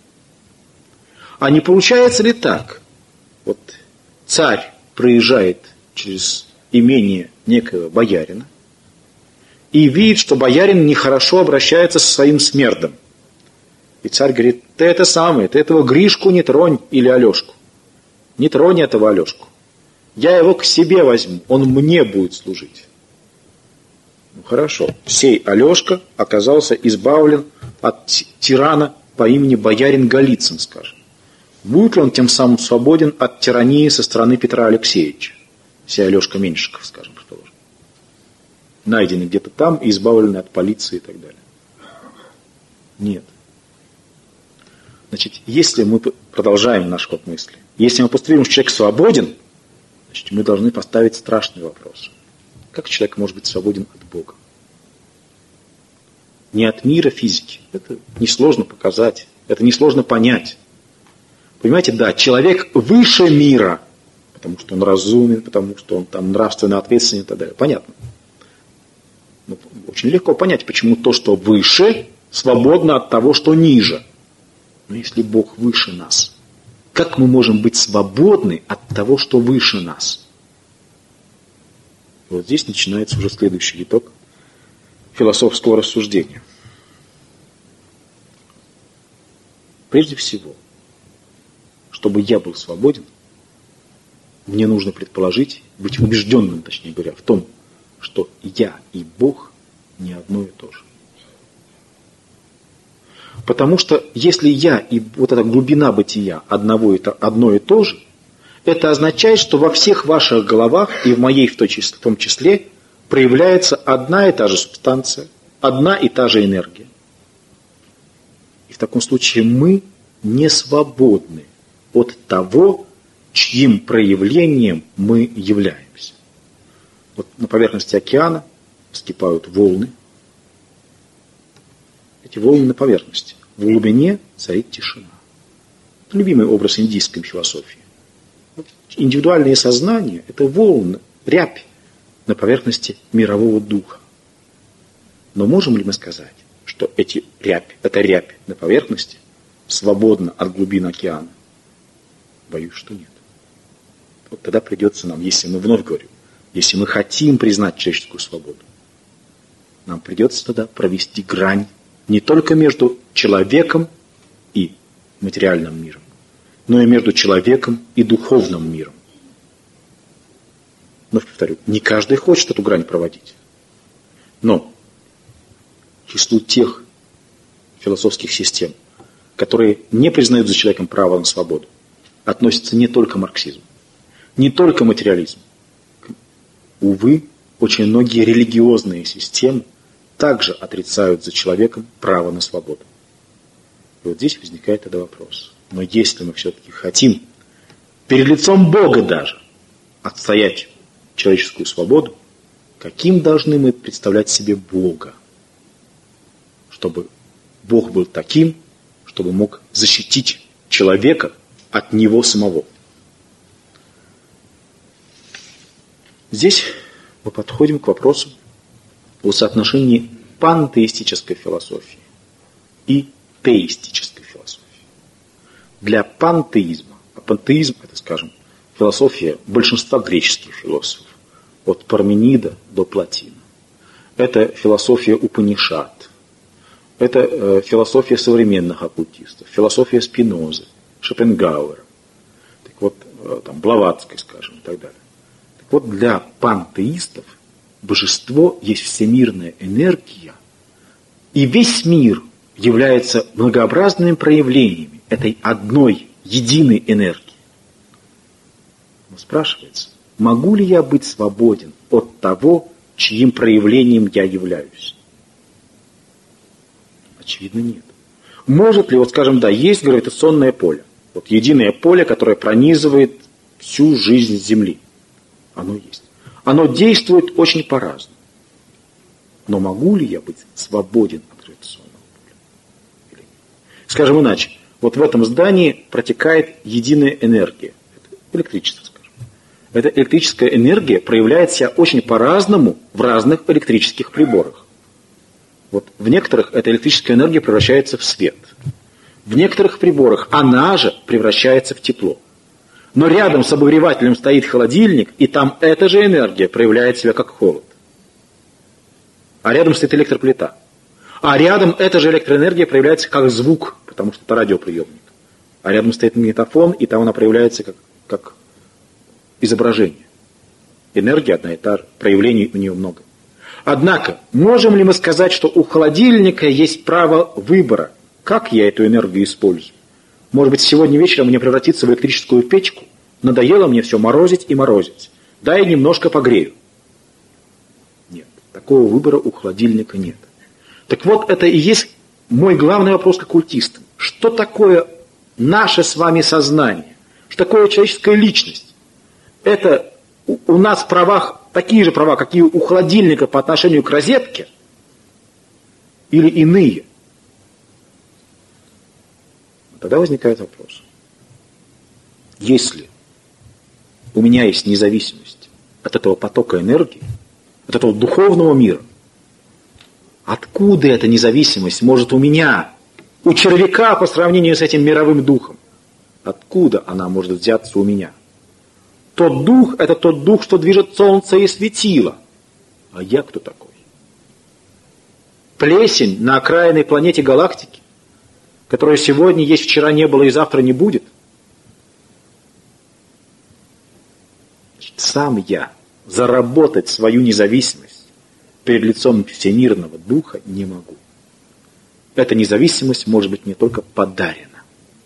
Speaker 1: А не получается ли так? Вот царь проезжает через имение некоего боярина и видит, что боярин нехорошо обращается со своим смердом. И царь говорит, ты этого Гришку не тронь или Алешку. Не тронь этого Алешку. Я его к себе возьму, он мне будет служить. Ну хорошо, сей Алешка оказался избавлен от тирана по имени боярин Голицын, скажем. Будет ли он тем самым свободен от тирании со стороны Петра Алексеевича? Сей Алешка Меньшиков, скажем, предположим. Найденный где-то там и избавленный от полиции и так далее. Нет. Значит, если мы продолжаем наш ход мысли, если мы поступим, что человек свободен, значит, мы должны поставить страшный вопрос. Как человек может быть свободен от Бога? Не от мира физики. Это несложно показать, это несложно понять. Понимаете, да, человек выше мира, потому что он разумен, потому что он там нравственно ответственен и так далее. Понятно. Но очень легко понять, почему то, что выше, свободно от того, что ниже. Но если Бог выше нас, как мы можем быть свободны от того, что выше нас? И вот здесь начинается уже следующий итог философского рассуждения. Прежде всего, чтобы я был свободен, мне нужно предположить, быть убежденным, точнее говоря, в том, что я и Бог не одно и то же. Потому что если я и вот эта глубина бытия одно и то же, это означает, что во всех ваших головах, и в моей в том числе, проявляется одна и та же субстанция, одна и та же энергия. И в таком случае мы не свободны от того, чьим проявлением мы являемся. Вот на поверхности океана вскипают волны. Эти волны на поверхности. В глубине царит тишина. Это любимый образ индийской философии. Индивидуальное сознание – это волны, рябь на поверхности мирового духа. Но можем ли мы сказать, что эта рябь на поверхности свободна от глубин океана? Боюсь, что нет. Вот тогда придется нам, если мы вновь говорим, если мы хотим признать человеческую свободу, нам придется тогда провести грань не только между человеком и материальным миром, но и между человеком и духовным миром. Но, повторю, не каждый хочет эту грань проводить. Но к числу тех философских систем, которые не признают за человеком право на свободу, относится не только марксизм, не только материализм. Увы, очень многие религиозные системы также отрицают за человеком право на свободу. И вот здесь возникает тогда вопрос. Но если мы все-таки хотим перед лицом Бога даже отстоять человеческую свободу, каким должны мы представлять себе Бога? Чтобы Бог был таким, чтобы мог защитить человека от него самого. Здесь мы подходим к вопросу о соотношении пантеистической философии и теистической философии. Для пантеизма, а пантеизм это, скажем, философия большинства греческих философов, от Парменида до Платина. Это философия Упанишад, это философия современных оккультистов, философия Спинозы, Шопенгауэра, так вот, там, Блаватской, скажем, и так далее. Так вот, для пантеистов божество есть всемирная энергия, и весь мир является многообразными проявлениями этой одной, единой энергии. Но спрашивается, могу ли я быть свободен от того, чьим проявлением я являюсь? Очевидно, нет. Может ли, вот скажем, да, есть гравитационное поле, вот единое поле, которое пронизывает всю жизнь Земли. Оно есть. Оно действует очень по-разному. Но могу ли я быть свободен от гравитационного поля? Скажем иначе, вот в этом здании протекает единая энергия. Это электричество, скажем. Эта электрическая энергия проявляет себя очень по-разному в разных электрических приборах. Вот в некоторых эта электрическая энергия превращается в свет. В некоторых приборах она же превращается в тепло. Но рядом с обогревателем стоит холодильник, и там эта же энергия проявляет себя как холод. А рядом стоит электроплита. А рядом эта же электроэнергия проявляется как звук, потому что это радиоприемник. А рядом стоит магнитофон, и там она проявляется как изображение. Энергия одна и та же, проявлений у нее много. Однако, можем ли мы сказать, что у холодильника есть право выбора, как я эту энергию использую? Может быть, сегодня вечером мне превратиться в электрическую печку? Надоело мне все морозить и морозить. Да, я немножко погрею. Нет, такого выбора у холодильника нет. Так вот, это и есть мой главный вопрос к оккультистам. Что такое наше с вами сознание? Что такое человеческая личность? Это у нас в правах такие же права, какие у холодильника по отношению к розетке? Или иные? Тогда возникает вопрос. Если у меня есть независимость от этого потока энергии, от этого духовного мира, откуда эта независимость может у меня, у червяка по сравнению с этим мировым духом? Откуда она может взяться у меня? Тот дух – это тот дух, что движет солнце и светило. А я кто такой? Плесень на окраинной планете галактики, которая сегодня есть, вчера не было и завтра не будет. Значит, сам я заработать свою независимость перед лицом всемирного духа не могу. эта независимость может быть не только подарена.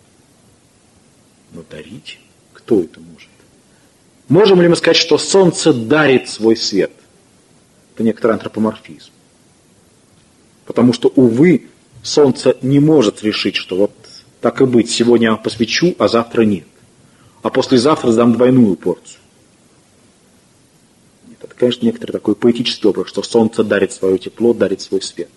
Speaker 1: Но дарить? Кто это может? Можем ли мы сказать, что солнце дарит свой свет? Это некоторый антропоморфизм. Потому что, увы, солнце не может решить, что вот так и быть, сегодня я посвечу, а завтра нет. А послезавтра дам двойную порцию. Нет, это, конечно, некоторый такой поэтический образ, что солнце дарит свое тепло, дарит свой свет.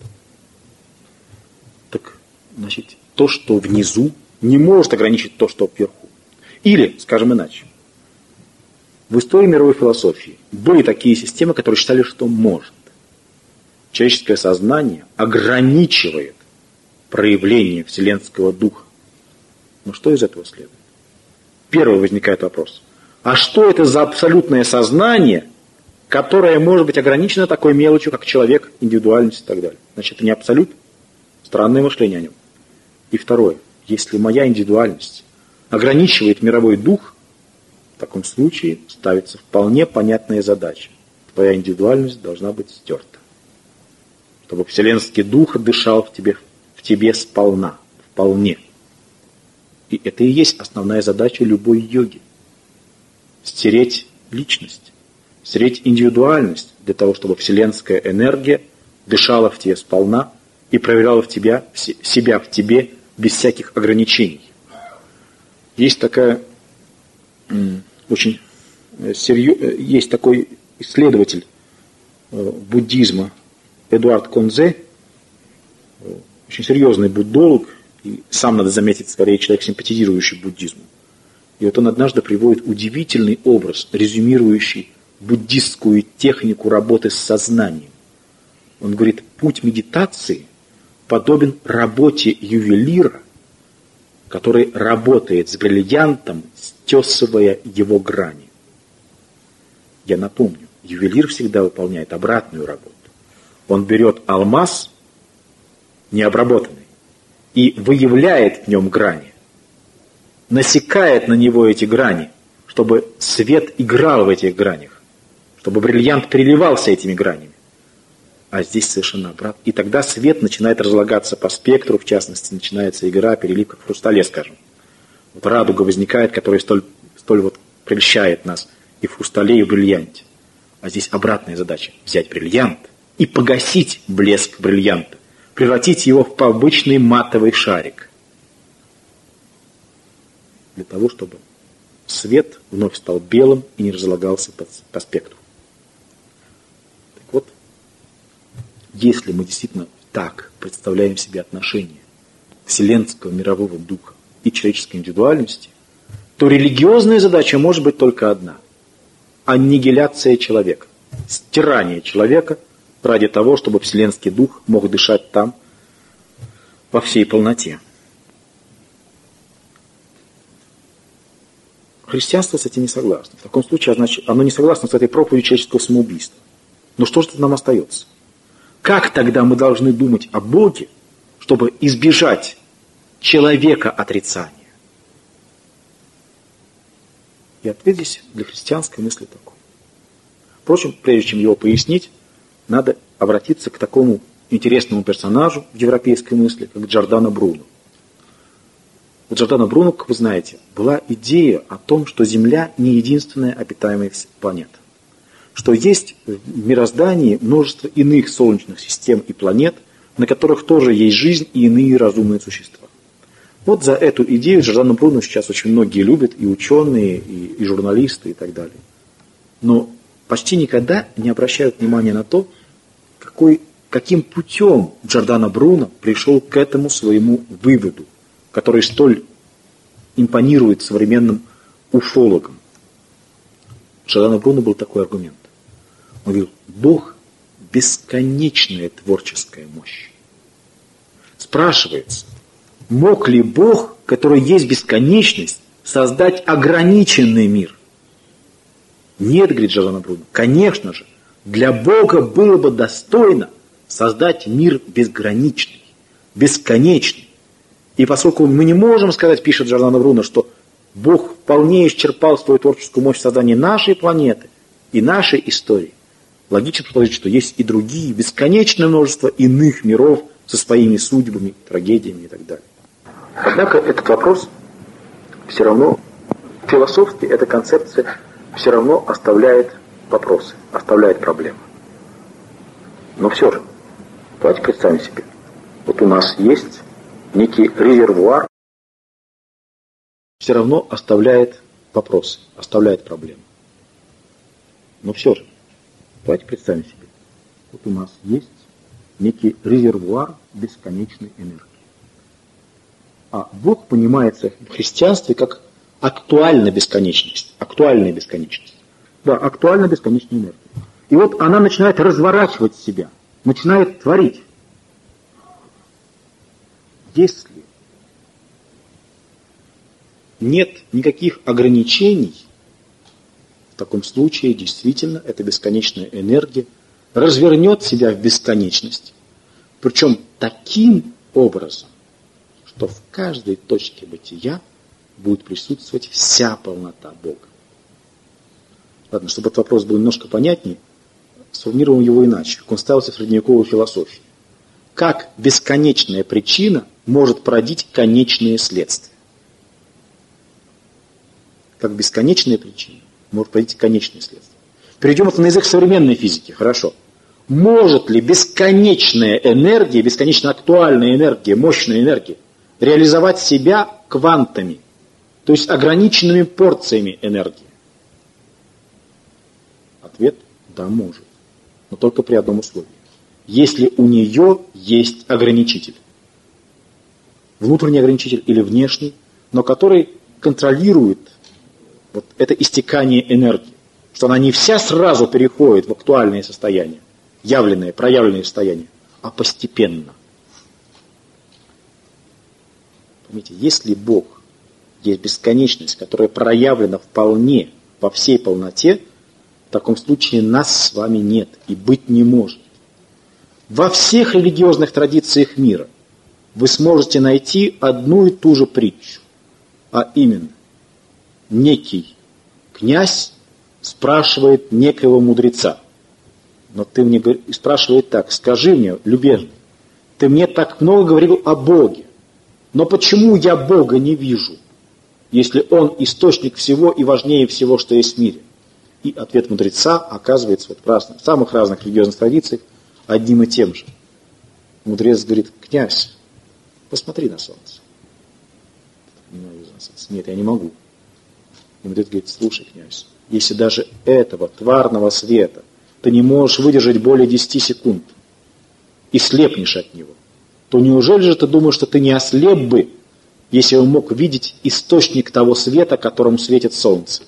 Speaker 1: Так, значит, то, что внизу, не может ограничить то, что вверху. Или, скажем иначе, в истории мировой философии были такие системы, которые считали, что может. Человеческое сознание ограничивает проявление вселенского духа. Но что из этого следует? Первый возникает вопрос. А что это за абсолютное сознание, которое может быть ограничено такой мелочью, как человек, индивидуальность и так далее? Значит, это не абсолют? Странное мышление о нем. И второе. Если моя индивидуальность ограничивает мировой дух, в таком случае ставится вполне понятная задача. Твоя индивидуальность должна быть стерта. Чтобы вселенский дух дышал в тебе сполна, вполне. И это и есть основная задача любой йоги. Стереть личность, стереть индивидуальность для того, чтобы вселенская энергия дышала в тебе сполна и проверяла себя в тебе без всяких ограничений. Есть такая есть такой исследователь буддизма Эдуард Конзе, очень серьезный буддолог, и сам, надо заметить, скорее человек, симпатизирующий буддизму. И вот он однажды приводит удивительный образ, резюмирующий буддистскую технику работы с сознанием. Он говорит, путь медитации подобен работе ювелира, который работает с бриллиантом, стесывая его грани. Я напомню, ювелир всегда выполняет обратную работу. Он берет алмаз, необработанный, и выявляет в нем грани, насекает на него эти грани, чтобы свет играл в этих гранях, чтобы бриллиант переливался этими гранями. А здесь совершенно обратно. И тогда свет начинает разлагаться по спектру, в частности, начинается игра, перелив, как в хрустале, скажем. Вот радуга возникает, которая столь вот прельщает нас и в хрустале, и в бриллианте. А здесь обратная задача – взять бриллиант и погасить блеск бриллианта, превратить его в обычный матовый шарик. Для того, чтобы свет вновь стал белым и не разлагался по спектру. Так вот, если мы действительно так представляем себе отношения вселенского мирового духа и человеческой индивидуальности, то религиозная задача может быть только одна – аннигиляция человека, стирание человека ради того, чтобы вселенский дух мог дышать там во всей полноте. Христианство с этим не согласно. В таком случае, значит, оно не согласно с этой проповедью человеческого самоубийства. Но что же тут нам остается? Как тогда мы должны думать о Боге, чтобы избежать человека отрицания? И ответ здесь для христианской мысли такой. Впрочем, прежде чем его пояснить, надо обратиться к такому интересному персонажу в европейской мысли, как Джордано Бруно. У Джордано Бруно, как вы знаете, была идея о том, что Земля не единственная обитаемая планета. Что есть в мироздании множество иных солнечных систем и планет, на которых тоже есть жизнь и иные разумные существа. Вот за эту идею Джордано Бруно сейчас очень многие любят, и ученые, и журналисты, и так далее. Но почти никогда не обращают внимания на то, каким путем Джордано Бруно пришел к этому своему выводу, который столь импонирует современным уфологам. Джордано Бруно был такой аргумент. Он говорил, Бог – бесконечная творческая мощь. Спрашивается, мог ли Бог, который есть бесконечность, создать ограниченный мир? Нет, говорит Джордано Бруно, конечно же, для Бога было бы достойно создать мир безграничный, бесконечный. И поскольку мы не можем сказать, пишет Джордано Бруно, что Бог вполне исчерпал свою творческую мощь в создании нашей планеты и нашей истории, логично предположить, что есть и другие, бесконечное множество иных миров, со своими судьбами, трагедиями и так далее. Однако этот вопрос все равно, философски эта концепция все равно оставляет вопросы, оставляет проблемы. Но все же, давайте представим себе, вот у нас есть некий резервуар, все равно оставляет вопросы, оставляет проблемы. Но все же, давайте представим себе, вот у нас есть некий резервуар бесконечной энергии. А Бог понимается в христианстве как актуальная бесконечность. Актуальная бесконечность. Да, актуальная бесконечная энергия. И вот она начинает разворачивать себя, начинает творить. Если нет никаких ограничений, в таком случае действительно эта бесконечная энергия развернет себя в бесконечность. Причем таким образом, что в каждой точке бытия будет присутствовать вся полнота Бога. Ладно, чтобы этот вопрос был немножко понятнее, сформулируем его иначе, как он ставился в средневековой философии. Как бесконечная причина может породить конечные следствия? Как бесконечная причина может породить конечные следствия? Перейдем это на язык современной физики, хорошо. Может ли бесконечная энергия, бесконечно актуальная энергия, мощная энергия, реализовать себя квантами, то есть ограниченными порциями энергии? Ответ – да, может. Но только при одном условии. Если у нее есть ограничитель. Внутренний ограничитель или внешний, но который контролирует вот это истекание энергии. Что она не вся сразу переходит в актуальное состояние, явленное, проявленное состояние, а постепенно. Поймите, если Бог есть бесконечность, которая проявлена вполне, во всей полноте, в таком случае нас с вами нет и быть не может. Во всех религиозных традициях мира вы сможете найти одну и ту же притчу, а именно, некий князь спрашивает некоего мудреца, но ты мне спрашивает так: скажи мне, любезный, ты мне так много говорил о Боге, но почему я Бога не вижу, если Он источник всего и важнее всего, что есть в мире? И ответ мудреца оказывается в самых разных религиозных традициях одним и тем же. Мудрец говорит: князь, посмотри на солнце. Нет, я не могу. И мудрец говорит: слушай, князь, если даже этого тварного света ты не можешь выдержать более 10 секунд и слепнешь от него, то неужели же ты думаешь, что ты не ослеп бы, если бы мог видеть источник того света, которому светит солнце?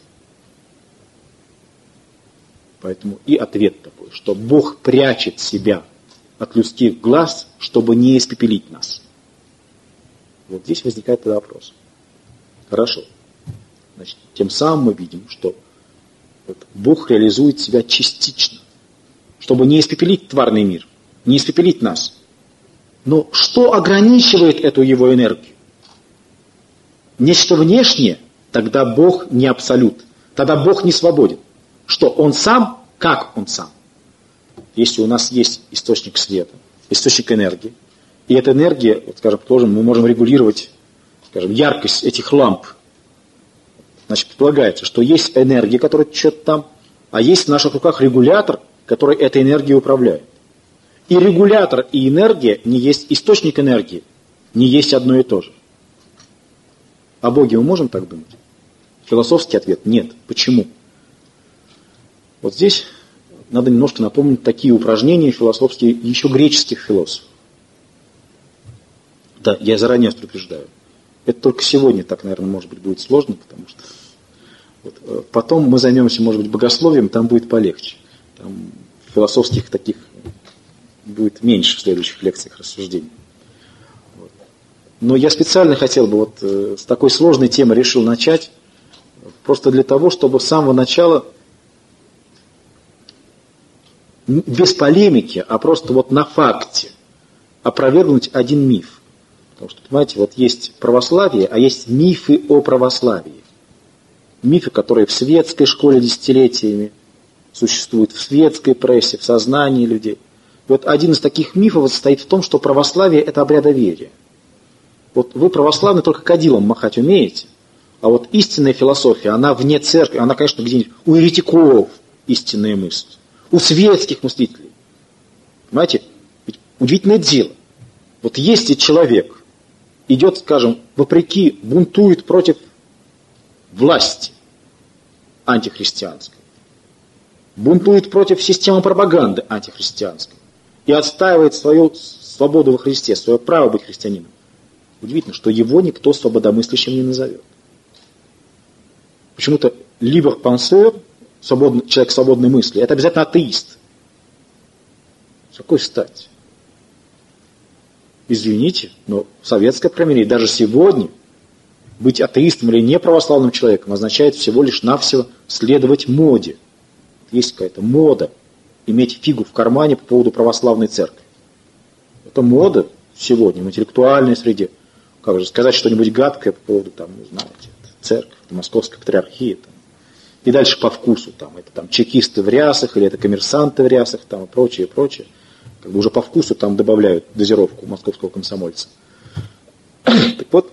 Speaker 1: Поэтому и ответ такой, что Бог прячет себя от людских глаз, чтобы не испепелить нас. Вот здесь возникает тогда вопрос. Хорошо. Значит, тем самым мы видим, что Бог реализует себя частично, чтобы не испепелить тварный мир, не испепелить нас. Но что ограничивает эту его энергию? Нечто внешнее, тогда Бог не абсолют, тогда Бог не свободен. Что, Он сам? Как Он сам? Если у нас есть источник света, источник энергии, и эта энергия, вот, скажем, тоже мы можем регулировать, скажем, яркость этих ламп. Значит, предполагается, что есть энергия, которая течет там, а есть в наших руках регулятор, который этой энергией управляет. И регулятор, и энергия не есть источник энергии, не есть одно и то же. О Боге мы можем так думать? Философский ответ – нет. Почему? Вот здесь надо немножко напомнить такие упражнения философские еще греческих философов. Да, я заранее вас предупреждаю. Это только сегодня так, наверное, может быть, будет сложно, потому что вот, потом мы займемся, может быть, богословием, там будет полегче. Там философских таких будет меньше в следующих лекциях рассуждений. Вот. Но я специально хотел бы вот с такой сложной темы решил начать, просто для того, чтобы с самого начала без полемики, а просто вот на факте опровергнуть один миф. Потому что, понимаете, вот есть православие, а есть мифы о православии. Мифы, которые в светской школе десятилетиями существуют, в светской прессе, в сознании людей. Вот один из таких мифов состоит в том, что православие – это обрядоверие. Вот вы, православные, только кадилом махать умеете, а вот истинная философия, она вне церкви, она, конечно, где-нибудь у еретиков истинная мысль, у светских мыслителей. Понимаете? Ведь удивительное дело. Вот если человек идет, скажем, вопреки, бунтует против власти антихристианской, бунтует против системы пропаганды антихристианской и отстаивает свою свободу во Христе, свое право быть христианином, удивительно, что его никто свободомыслящим не назовет. Почему-то libre penseur, человек свободной мысли, это обязательно атеист. С какой стати? Извините, но в советское времени, даже сегодня, быть атеистом или неправославным человеком означает всего лишь навсего следовать моде. Есть какая-то мода иметь фигу в кармане по поводу православной церкви. Это мода сегодня в интеллектуальной среде. Как же сказать что-нибудь гадкое по поводу, там, ну, знаете, церковь, Московской патриархии. Там. И дальше по вкусу. Там, это там чекисты в рясах, или это коммерсанты в рясах, там, и прочее, прочее. Как бы уже по вкусу там добавляют дозировку московского комсомольца. Так вот,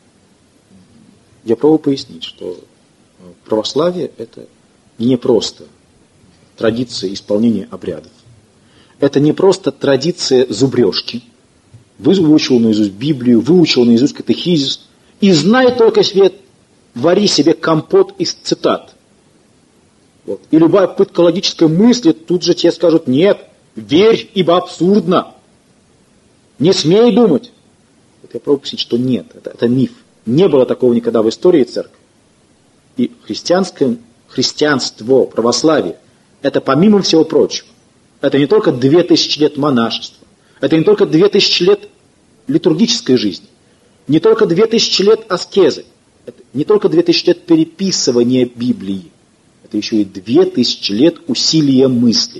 Speaker 1: я пробую пояснить, что православие – это не просто традиция исполнения обрядов. Это не просто традиция зубрежки. Выучил наизусть Библию, выучил наизусть катехизис, и знай только себе, вари себе компот из цитат. Вот. И любая попытка логической мысли, тут же тебе скажут: нет, верь, ибо абсурдно. Не смей думать. Вот я пробую объяснить, что нет, это миф. Не было такого никогда в истории церкви. И христианство, православие, это помимо всего прочего. Это не только 2000 лет монашества. Это не только 2000 лет литургической жизни. Не только 2000 лет аскезы. Это не только 2000 лет переписывания Библии. Это еще и 2000 лет усилия мысли.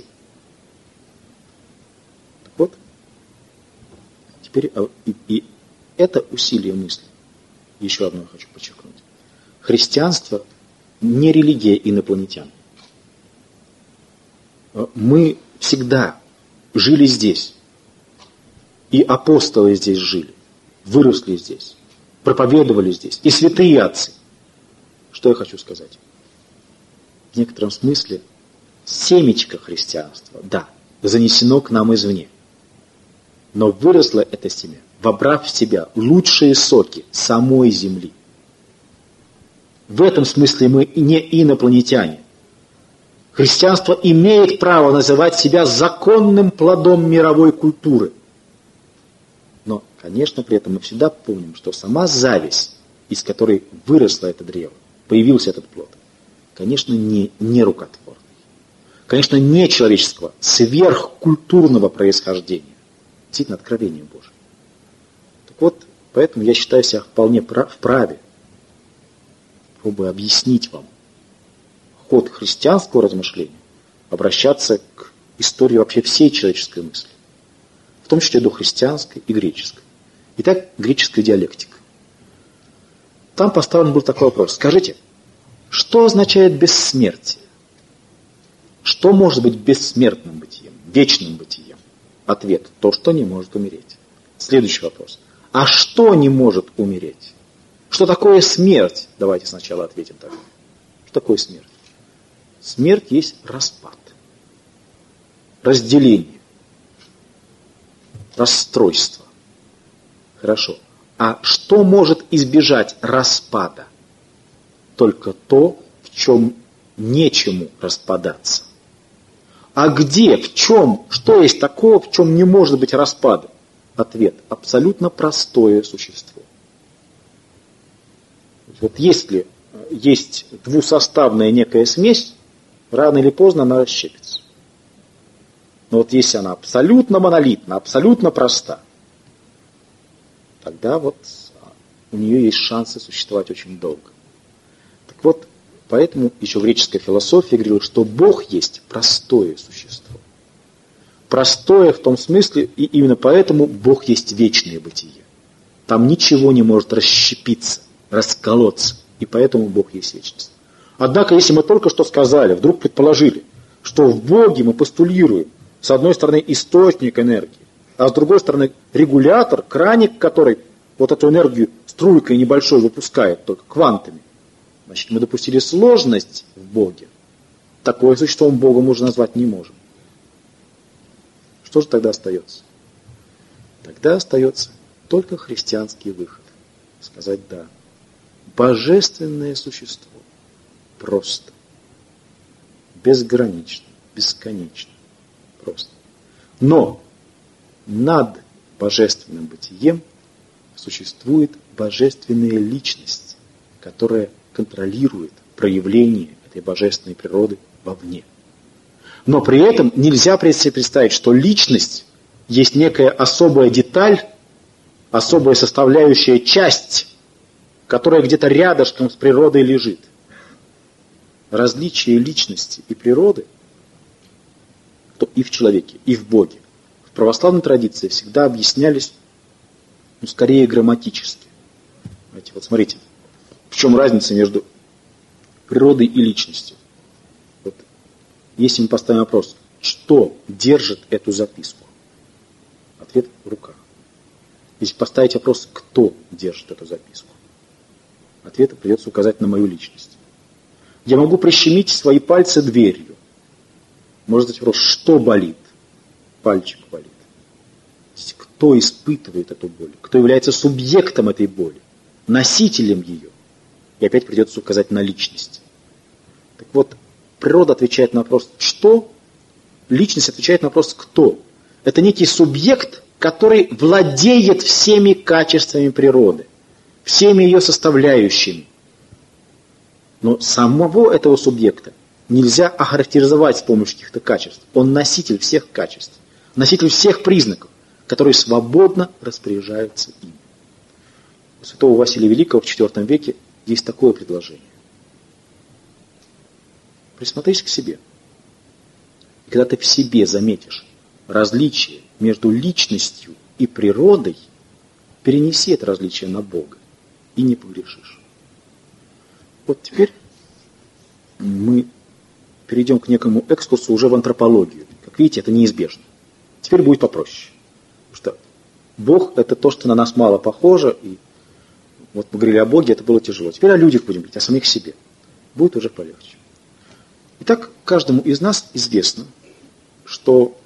Speaker 1: Так вот, теперь и это усилие мысли. Еще одно я хочу подчеркнуть. Христианство не религия инопланетян. Мы всегда жили здесь. И апостолы здесь жили. Выросли здесь. Проповедовали здесь. И святые отцы. Что я хочу сказать? В некотором смысле семечко христианства, да, занесено к нам извне. Но выросло это семя, вобрав в себя лучшие соки самой земли. В этом смысле мы не инопланетяне. Христианство имеет право называть себя законным плодом мировой культуры. Но, конечно, при этом мы всегда помним, что сама зависть, из которой выросло это древо, появился этот плод, конечно, не рукотворный. Конечно, не человеческого, сверхкультурного происхождения. Действительно, откровение Божие. Так вот, поэтому я считаю себя вполне вправе, чтобы объяснить вам ход христианского размышления, обращаться к истории вообще всей человеческой мысли, в том числе дохристианской и греческой. Итак, греческая диалектика. Там поставлен был такой вопрос. Скажите, что означает бессмертие? Что может быть бессмертным бытием, вечным бытием? Ответ – то, что не может умереть. Следующий вопрос. А что не может умереть? Что такое смерть? Давайте сначала ответим так. Что такое смерть? Смерть есть распад, разделение, расстройство. Хорошо. А что может избежать распада? Только то, в чем нечему распадаться. А где, в чем, что есть такого, в чем не может быть распада? Ответ – абсолютно простое существо. Вот если есть двусоставная некая смесь, рано или поздно она расщепится. Но вот если она абсолютно монолитна, абсолютно проста, тогда вот у нее есть шансы существовать очень долго. Так вот, поэтому еще греческая философия говорила, что Бог есть простое существо. Простое в том смысле, и именно поэтому Бог есть вечное бытие. Там ничего не может расщепиться, расколоться, и поэтому Бог есть вечность. Однако, если мы только что сказали, вдруг предположили, что в Боге мы постулируем с одной стороны источник энергии, а с другой стороны регулятор, краник, который вот эту энергию струйкой небольшой выпускает, только квантами. Значит, мы допустили сложность в Боге. Такое существо Богом уже назвать не можем. Что же тогда остается? Тогда остается только христианский выход. Сказать «да». Божественное существо. Просто. Безгранично. Бесконечно. Просто. Но над божественным бытием существует божественная личность, которая контролирует проявление этой божественной природы вовне. Но при этом нельзя себе представить, что личность есть некая особая деталь, особая составляющая часть, которая где-то рядышком с природой лежит. Различие личности и природы и в человеке, и в Боге в православной традиции всегда объяснялись, скорее грамматически. Вот смотрите, в чем разница между природой и личностью. Вот, если мы поставим вопрос, что держит эту записку? Ответ – в руках. Если поставить вопрос, кто держит эту записку? Ответ придется указать на мою личность. Я могу прищемить свои пальцы дверью. Может быть вопрос, что болит? Пальчик болит. Кто испытывает эту боль? Кто является субъектом этой боли? Носителем ее? И опять придется указать на личность. Так вот, природа отвечает на вопрос «что?», личность отвечает на вопрос «кто?». Это некий субъект, который владеет всеми качествами природы, всеми ее составляющими. Но самого этого субъекта нельзя охарактеризовать с помощью каких-то качеств. Он носитель всех качеств, носитель всех признаков, которые свободно распоряжаются им. У святого Василия Великого в IV веке есть такое предложение. Присмотрись к себе. И когда ты в себе заметишь различие между личностью и природой, перенеси это различие на Бога и не погрешишь. Вот теперь мы перейдем к некому экскурсу уже в антропологию. Как видите, это неизбежно. Теперь будет попроще. Потому что Бог – это то, что на нас мало похоже, и вот мы говорили о Боге, это было тяжело. Теперь о людях будем говорить, о самих себе. Будет уже полегче. Итак, каждому из нас известно, что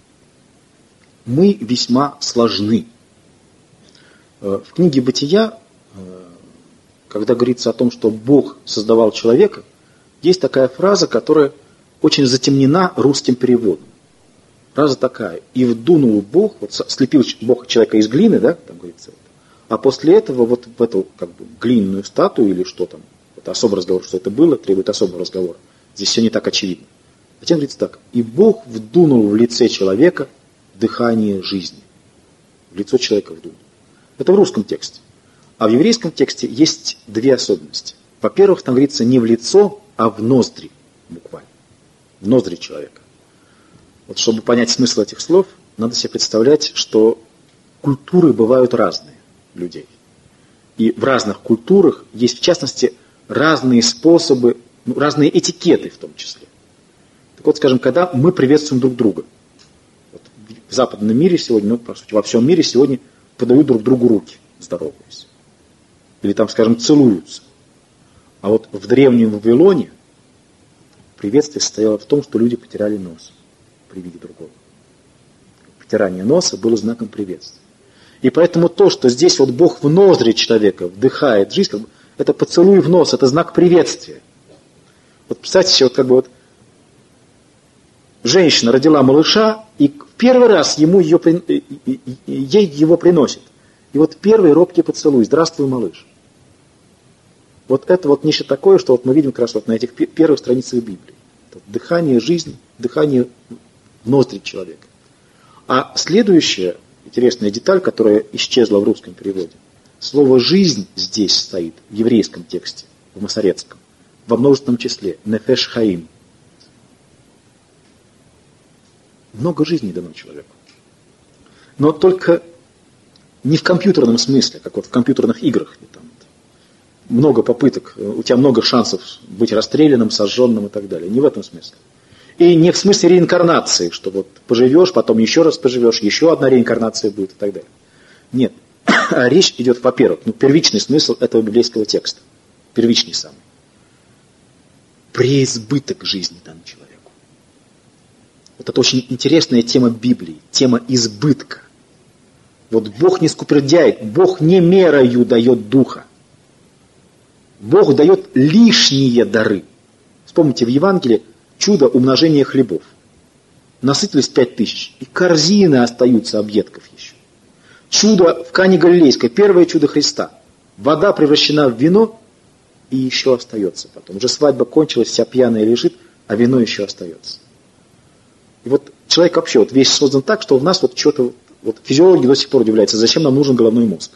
Speaker 1: мы весьма сложны. В книге «Бытия», когда говорится о том, что Бог создавал человека, есть такая фраза, которая очень затемнена русским переводом. Фраза такая: «И вдунул Бог», вот слепил Бог человека из глины, да, там говорится, а после этого вот в эту как бы глиняную статую или что там, это особый разговор, что это было, требует особого разговора. Здесь все не так очевидно. Затем говорится так: «И Бог вдунул в лице человека дыхание жизни». В лицо человека вдунул. Это в русском тексте. А в еврейском тексте есть две особенности. Во-первых, там говорится не в лицо, а в ноздри, буквально. В ноздри человека. Вот чтобы понять смысл этих слов, надо себе представлять, что культуры бывают разные людей. И в разных культурах есть, в частности, разные способы, разные этикеты в том числе. Так вот, скажем, когда мы приветствуем друг друга. Вот в западном мире сегодня, по сути, во всем мире сегодня подают друг другу руки, здороваясь. Или там, скажем, целуются. А вот в древнем Вавилоне приветствие состояло в том, что люди потирали нос при виде другого. Потирание носа было знаком приветствия. И поэтому то, что здесь вот Бог в ноздри человека вдыхает жизнь, это поцелуй в нос, это знак приветствия. Вот представьте себе, вот как бы вот женщина родила малыша, и первый раз ей его приносит. И вот первый робкий поцелуй: «Здравствуй, малыш». Вот это вот нечто такое, что вот мы видим как раз вот на этих первых страницах Библии. Это дыхание жизни, дыхание в ноздри человека. А следующая интересная деталь, которая исчезла в русском переводе. Слово «жизнь» здесь стоит, в еврейском тексте, в масорецком, во множественном числе. «Нефеш хаим». Много жизней дано человеку. Но только не в компьютерном смысле, как вот в компьютерных играх. Там много попыток, у тебя много шансов быть расстрелянным, сожженным и так далее. Не в этом смысле. И не в смысле реинкарнации, что вот поживешь, потом еще раз поживешь, еще одна реинкарнация будет и так далее. Нет. Речь идет, во-первых, первичный смысл этого библейского текста. Первичный самый. Преизбыток жизни дан человеку. Вот это очень интересная тема Библии, тема избытка. Вот Бог не скупердяет, Бог не мерою дает духа. Бог дает лишние дары. Вспомните в Евангелии чудо умножения хлебов. Насытились 5000, и корзины остаются объедков еще. Чудо в Кане Галилейской, первое чудо Христа. Вода превращена в вино, и еще остается потом. Уже свадьба кончилась, вся пьяная лежит, а вино еще остается. И вот человек вообще вот весь создан так, что у нас вот что-то, вот физиологи до сих пор удивляются, зачем нам нужен головной мозг.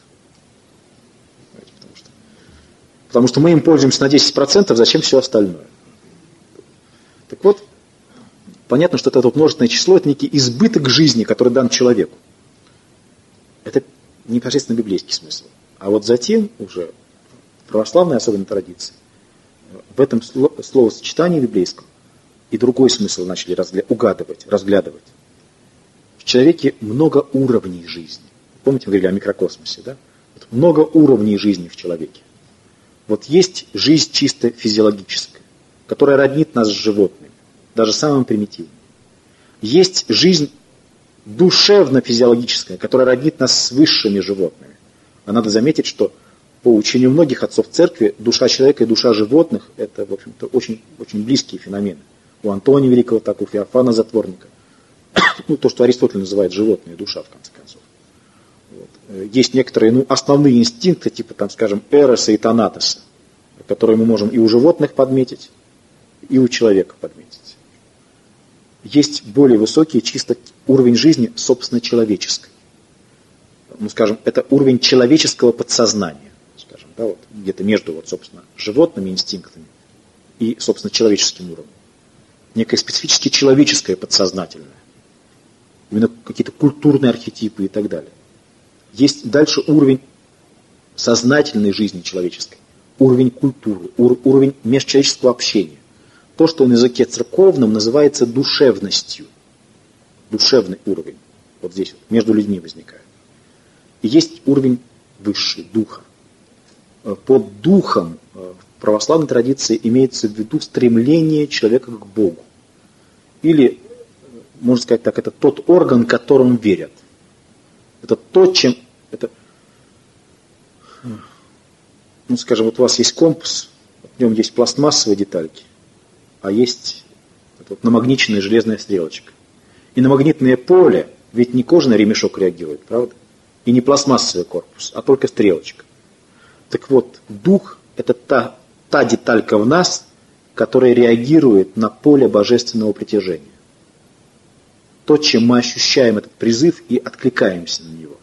Speaker 1: Потому что мы им пользуемся на 10%, зачем все остальное? Так вот, понятно, что это вот множественное число, это некий избыток жизни, который дан человеку. Это непосредственно библейский смысл. А вот затем уже в православной особенной традиции в этом словосочетании библейском и другой смысл начали разглядывать. В человеке много уровней жизни. Помните, мы говорили о микрокосмосе, да? Вот много уровней жизни в человеке. Вот есть жизнь чисто физиологическая, которая роднит нас с животными, даже самым примитивным. Есть жизнь душевно-физиологическая, которая роднит нас с высшими животными. А надо заметить, что по учению многих отцов церкви душа человека и душа животных – это, в общем-то, очень, очень близкие феномены. У Антония Великого, так у Феофана Затворника. То, что Аристотель называет животная душа, в конце концов. Вот. Есть некоторые основные инстинкты, типа, там, скажем, эроса и танатоса, которые мы можем и у животных подметить, и у человека подметить. Есть более высокий чисто уровень жизни, собственно, человеческой. Скажем, это уровень человеческого подсознания. Скажем, да, вот, где-то между, вот, собственно, животными инстинктами и, собственно, человеческим уровнем. Некое специфически человеческое подсознательное. Именно какие-то культурные архетипы и так далее. Есть дальше уровень сознательной жизни человеческой. Уровень культуры, уровень межчеловеческого общения. То, что на языке церковном называется душевностью. Душевный уровень. Вот здесь вот, между людьми возникает. И есть уровень высший, духа. Под духом в православной традиции имеется в виду стремление человека к Богу. Или, можно сказать так, это тот орган, которым верят. Это то, чем... Это, скажем, вот у вас есть компас, в нем есть пластмассовые детальки, а есть вот намагниченная железная стрелочка. И на магнитное поле ведь не кожаный ремешок реагирует, правда? И не пластмассовый корпус, а только стрелочка. Так вот, дух – это та деталька в нас, которая реагирует на поле божественного притяжения. То, чем мы ощущаем этот призыв и откликаемся на него.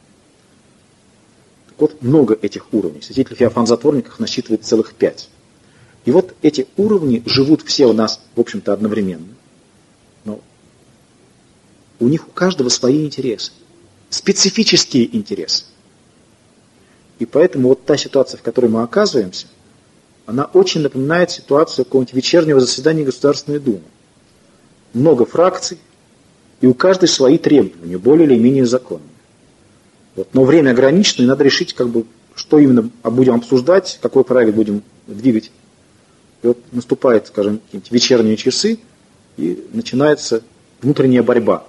Speaker 1: Так вот, много этих уровней. Святитель Феофан Затворник их насчитывает целых 5. И вот эти уровни живут все у нас, в общем-то, одновременно. Но у них у каждого свои интересы. Специфические интересы. И поэтому вот та ситуация, в которой мы оказываемся, она очень напоминает ситуацию какого-нибудь вечернего заседания Государственной Думы. Много фракций, и у каждой свои требования, более или менее законные. Вот. Но время ограничено, и надо решить, что именно будем обсуждать, какой проект будем двигать. И вот наступает, скажем, какие-нибудь вечерние часы, и начинается внутренняя борьба.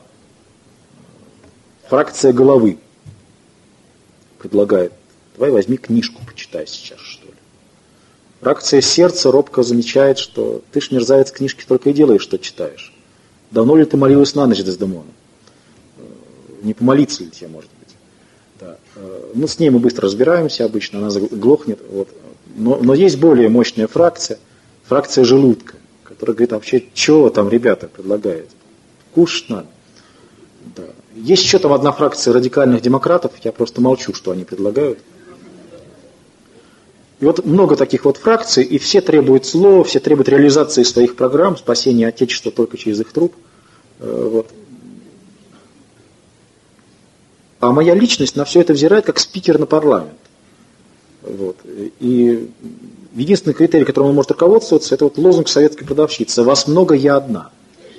Speaker 1: Фракция головы предлагает: давай возьми книжку, почитай сейчас, что ли. Фракция сердца робко замечает, что ты ж, мерзавец, книжки только и делаешь, что читаешь. Давно ли ты молилась на ночь Дездемону? Не помолиться ли тебе, может быть? Да. С ней мы быстро разбираемся обычно, она глохнет. Вот. Но есть более мощная фракция желудка, которая говорит: а вообще, что там ребята предлагают? Кушать надо. Да. Есть еще там одна фракция радикальных демократов, я просто молчу, что они предлагают. И вот много таких вот фракций, и все требуют слов, все требуют реализации своих программ, спасения Отечества только через их труп. Вот. А моя личность на все это взирает как спикер на парламент. Вот. И единственный критерий, которым он может руководствоваться, это вот лозунг советской продавщицы: «Вас много, я одна».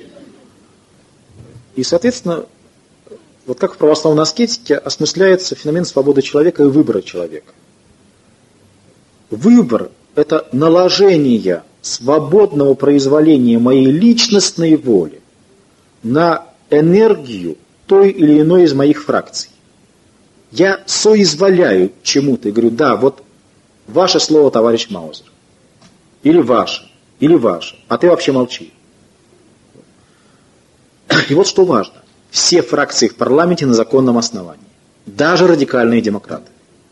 Speaker 1: И, соответственно, вот как в православной аскетике осмысляется феномен свободы человека и выбора человека. Выбор – это наложение свободного произволения моей личностной воли на энергию той или иной из моих фракций. Я соизволяю чему-то и говорю, да, вот ваше слово, товарищ Маузер, или ваше, а ты вообще молчи. И вот что важно. Все фракции в парламенте на законном основании. Даже радикальные демократы.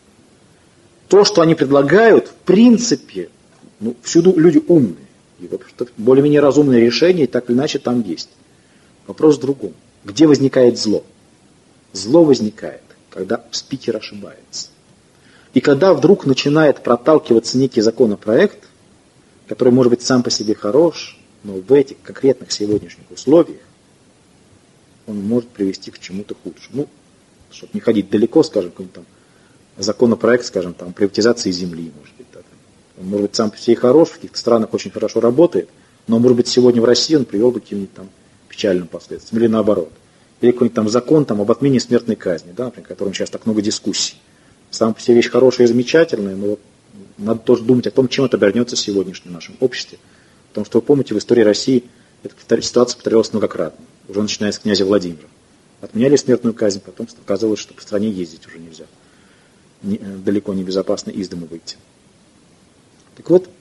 Speaker 1: То, что они предлагают, в принципе, всюду люди умные. И более-менее разумные решения, и так или иначе там есть. Вопрос в другом. Где возникает зло? Зло возникает, когда спикер ошибается. И когда вдруг начинает проталкиваться некий законопроект, который может быть сам по себе хорош, но в этих конкретных сегодняшних условиях он может привести к чему-то худшему. Чтобы не ходить далеко, скажем, какой-нибудь там законопроект, скажем, там, приватизации земли, может быть. Да, он может быть сам по себе хорош, в каких-то странах очень хорошо работает, но, может быть, сегодня в России он привел бы к каким-нибудь там печальным последствиям, или наоборот. Или какой-нибудь там закон там, об отмене смертной казни, да, например, о котором сейчас так много дискуссий. Сам по себе вещь хорошая и замечательная, но вот надо тоже думать о том, чем это обернется в сегодняшнем нашем обществе. Потому что, вы помните, в истории России эта ситуация повторялась многократно. Уже начиная с князя Владимира. Отменяли смертную казнь, потом оказалось, что по стране ездить уже нельзя. Далеко не безопасно из дома выйти. Так вот,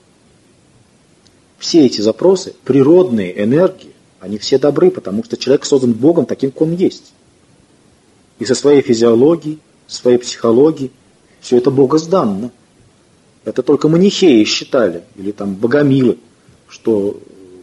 Speaker 1: все эти запросы, природные энергии, они все добры, потому что человек создан Богом таким, как он есть. И со своей физиологией, своей психологией, все это богозданно. Это только манихеи считали, или там богомилы, что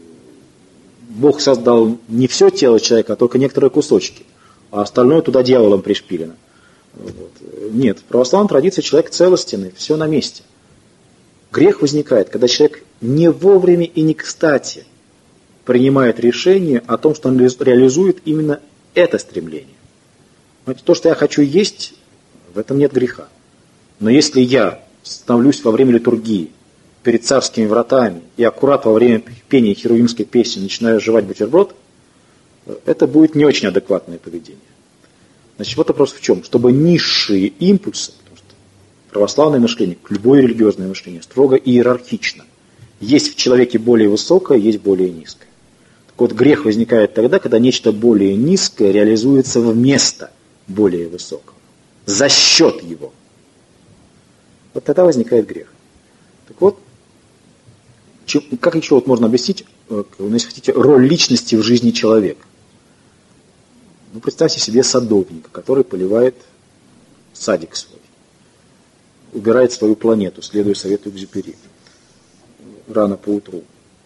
Speaker 1: Бог создал не все тело человека, а только некоторые кусочки, а остальное туда дьяволом пришпилено. Вот. Нет, в православной традиции человек целостный, все на месте. Грех возникает, когда человек не вовремя и не кстати принимает решение о том, что он реализует именно это стремление. То, что я хочу есть, в этом нет греха. Но если я становлюсь во время литургии перед царскими вратами и аккурат во время пения херувимской песни начинаю жевать бутерброд, это будет не очень адекватное поведение. Значит, вот вопрос в чем? Чтобы низшие импульсы, потому что православное мышление, любое религиозное мышление, строго иерархично. Есть в человеке более высокое, есть более низкое. Так вот, грех возникает тогда, когда нечто более низкое реализуется вместо более высокого, за счет его. Вот тогда возникает грех. Так вот, как еще вот можно объяснить, если хотите, роль личности в жизни человека? Ну, представьте себе садовника, который поливает садик свой, убирает свою планету, следуя совету Экзюпери, рано поутру.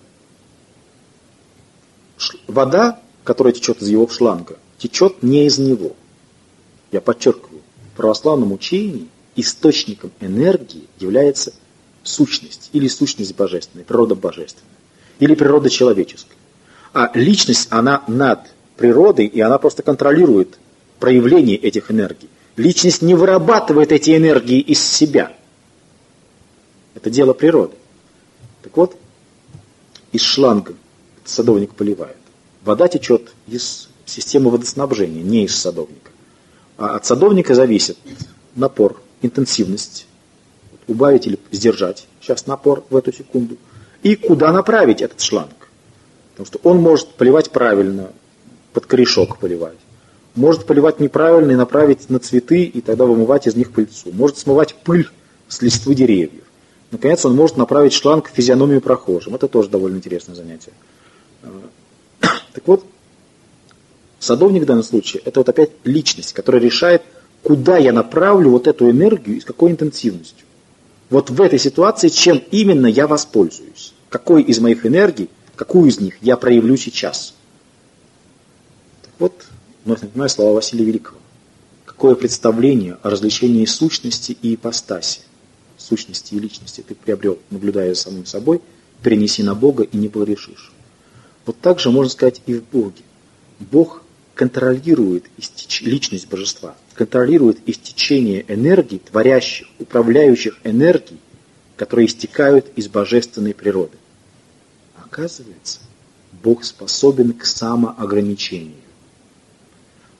Speaker 1: Вода, которая течет из его шланга, течет не из него. Я подчеркиваю, в православном учении источником энергии является сущность, или сущность божественная, природа божественная, или природа человеческая. А личность, она над природой, и она просто контролирует проявление этих энергий. Личность не вырабатывает эти энергии из себя. Это дело природы. Так вот, из шланга садовник поливает. Вода течет из системы водоснабжения, не из садовника. А от садовника зависит напор, интенсивность, убавить или сдержать сейчас напор в эту секунду, и куда направить этот шланг. Потому что он может поливать правильно, под корешок поливать. Может поливать неправильно и направить на цветы, и тогда вымывать из них пыльцу. Может смывать пыль с листвы деревьев. Наконец, он может направить шланг в физиономию прохожим. Это тоже довольно интересное занятие. Так вот, садовник в данном случае, это вот опять личность, которая решает, куда я направлю вот эту энергию и с какой интенсивностью. Вот в этой ситуации, чем именно я воспользуюсь. Какой из моих энергий, какую из них я проявлю сейчас. Так вот, вновь напоминаю слова Василия Великого. Какое представление о различении сущности и ипостаси, сущности и личности ты приобрел, наблюдая за самим собой, перенеси на Бога и не погрешишь. Вот так же можно сказать и в Боге. Бог контролирует личность божества, контролирует истечение энергий, творящих, управляющих энергий, которые истекают из божественной природы. Оказывается, Бог способен к самоограничению.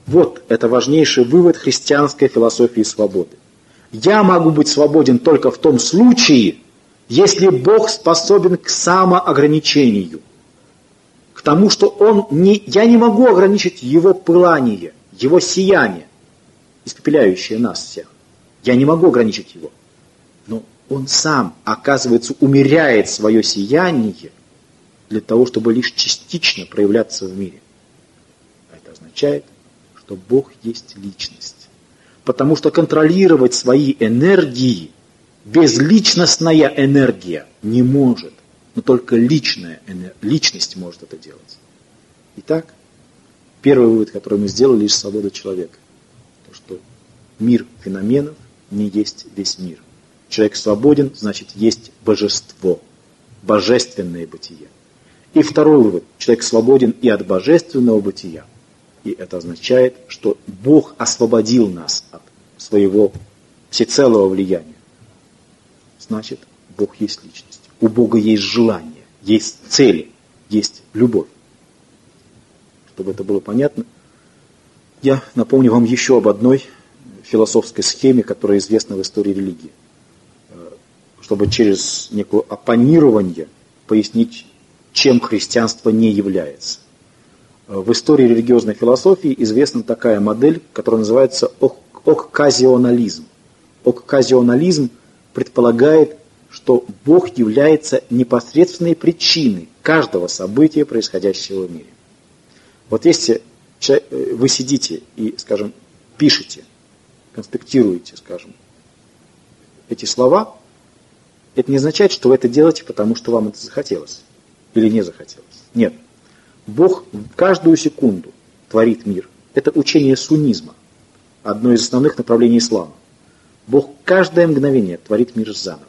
Speaker 1: Вот это важнейший вывод христианской философии свободы. Я могу быть свободен только в том случае, если Бог способен к самоограничению. К тому, что я не могу ограничить Его пылание, Его сияние, испепеляющее нас всех. Я не могу ограничить Его. Но Он сам, оказывается, умеряет свое сияние для того, чтобы лишь частично проявляться в мире. Это означает, что Бог есть личность. Потому что контролировать свои энергии безличностная энергия не может. Но только личность может это делать. Итак, первый вывод, который мы сделали, лишь свобода человека. То, что мир феноменов не есть весь мир. Человек свободен, значит, есть божество, божественное бытие. И второй вывод. Человек свободен и от божественного бытия. И это означает, что Бог освободил нас от своего всецелого влияния. Значит, Бог есть личность. У Бога есть желание, есть цели, есть любовь. Чтобы это было понятно, я напомню вам еще об одной философской схеме, которая известна в истории религии. Чтобы через некое оппонирование пояснить, чем христианство не является. В истории религиозной философии известна такая модель, которая называется окказионализм. Окказионализм предполагает, что Бог является непосредственной причиной каждого события, происходящего в мире. Вот если вы сидите и, скажем, пишете, конспектируете, скажем, эти слова, это не означает, что вы это делаете, потому что вам это захотелось или не захотелось. Нет. Бог каждую секунду творит мир. Это учение суннизма, одно из основных направлений ислама. Бог каждое мгновение творит мир заново.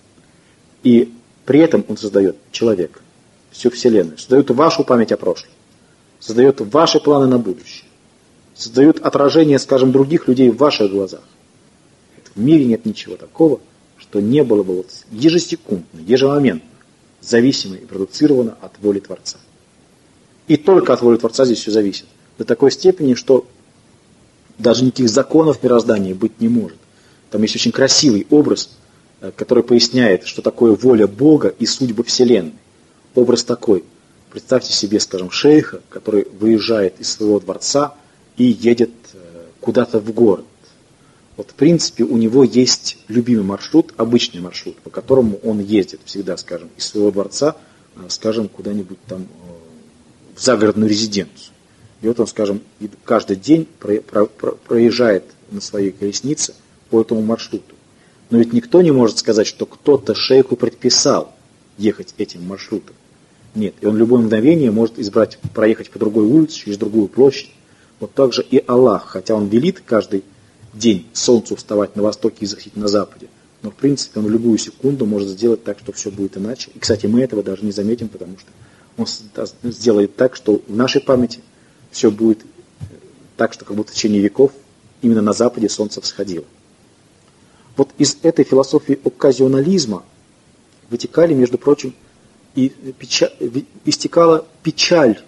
Speaker 1: И при этом Он создает человека, всю Вселенную, создает вашу память о прошлом, создает ваши планы на будущее, создает отражение, скажем, других людей в ваших глазах. В мире нет ничего такого, что не было бы ежесекундно, ежемоментно зависимо и продуцировано от воли Творца. И только от воли Творца здесь все зависит. До такой степени, что даже никаких законов мироздания быть не может. Там есть очень красивый образ, который поясняет, что такое воля Бога и судьба Вселенной. Образ такой. Представьте себе, скажем, шейха, который выезжает из своего дворца и едет куда-то в город. Вот в принципе у него есть любимый маршрут, обычный маршрут, по которому он ездит всегда, скажем, из своего дворца, скажем, куда-нибудь там в загородную резиденцию. И вот он, скажем, каждый день проезжает на своей колеснице по этому маршруту. Но ведь никто не может сказать, что кто-то шейху предписал ехать этим маршрутом. Нет, и он в любое мгновение может избрать проехать по другой улице, через другую площадь. Вот так же и Аллах, хотя Он велит каждый день солнцу вставать на востоке и заходить на западе, но в принципе Он в любую секунду может сделать так, что все будет иначе. И, кстати, мы этого даже не заметим, потому что Он сделает так, что в нашей памяти все будет так, что как будто в течение веков именно на западе солнце всходило. Вот из этой философии окказионализма вытекали, между прочим, и истекала печаль,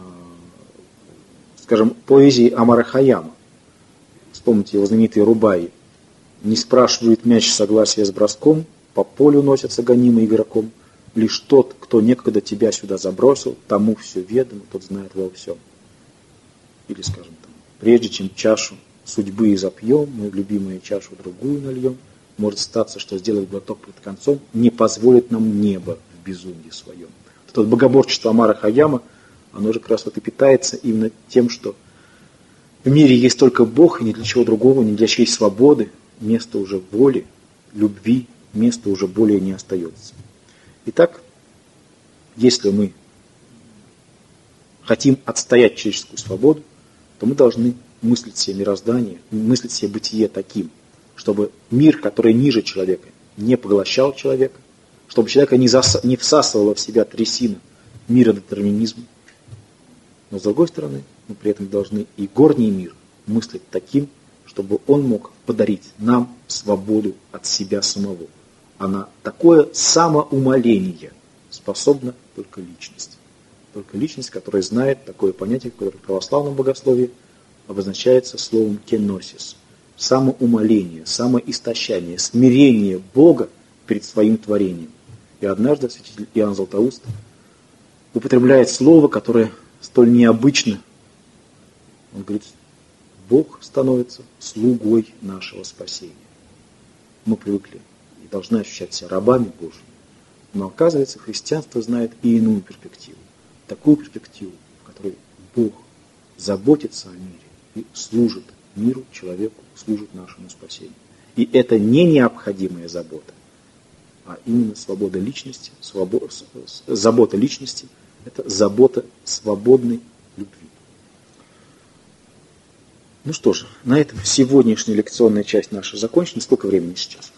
Speaker 1: скажем, поэзии Омара Хайяма. Вспомните его знаменитые рубаи. «Не спрашивает мяч согласия с броском, по полю носятся гонимый игроком. Лишь тот, кто некогда тебя сюда забросил, тому все ведомо, тот знает во всем». Или, скажем, там, «Прежде чем чашу судьбы изопьем, мы в любимую чашу другую нальем, может статься, что сделать глоток перед концом не позволит нам небо в безумии своем». Это вот богоборчество Омара Хайяма, оно же как раз вот и питается именно тем, что в мире есть только Бог, и ни для чего другого, ни для чьей свободы, места уже воли, любви, места уже более не остается. Итак, если мы хотим отстоять человеческую свободу, то мы должны мыслить себе мироздание, мыслить себе бытие таким, чтобы мир, который ниже человека, не поглощал человека, чтобы человека не всасывала в себя трясина мира детерминизма. Но с другой стороны, мы при этом должны и горний мир мыслить таким, чтобы он мог подарить нам свободу от себя самого. А на такое самоумоление способна только личность. Только личность, которая знает такое понятие, которое в православном богословии обозначается словом кеносис. Самоумоление, самоистощание, смирение Бога перед своим творением. И однажды святитель Иоанн Златоуст употребляет слово, которое столь необычно. Он говорит, Бог становится слугой нашего спасения. Мы привыкли и должны ощущать себя рабами Божьими. Но оказывается, христианство знает и иную перспективу. Такую перспективу, в которой Бог заботится о мире и служит миру, человеку, служит нашему спасению. И это не необходимая забота, а именно свобода личности, забота личности – это забота свободной любви. Ну что ж, на этом сегодняшняя лекционная часть наша закончена. Сколько времени сейчас?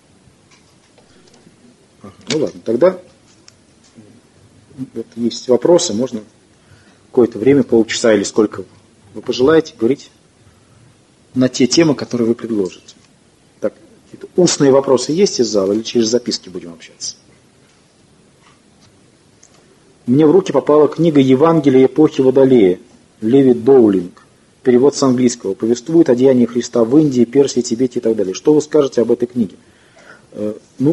Speaker 1: Ну ладно, тогда вот есть вопросы, можно какое-то время, полчаса или сколько вы пожелаете, говорить на те темы, которые вы предложите. Так, какие-то устные вопросы есть из зала или через записки будем общаться? Мне в руки попала книга «Евангелие эпохи Водолея» Леви Доулинг. Перевод с английского. Повествует о деянии Христа в Индии, Персии, Тибете и так далее. Что вы скажете об этой книге? Ну,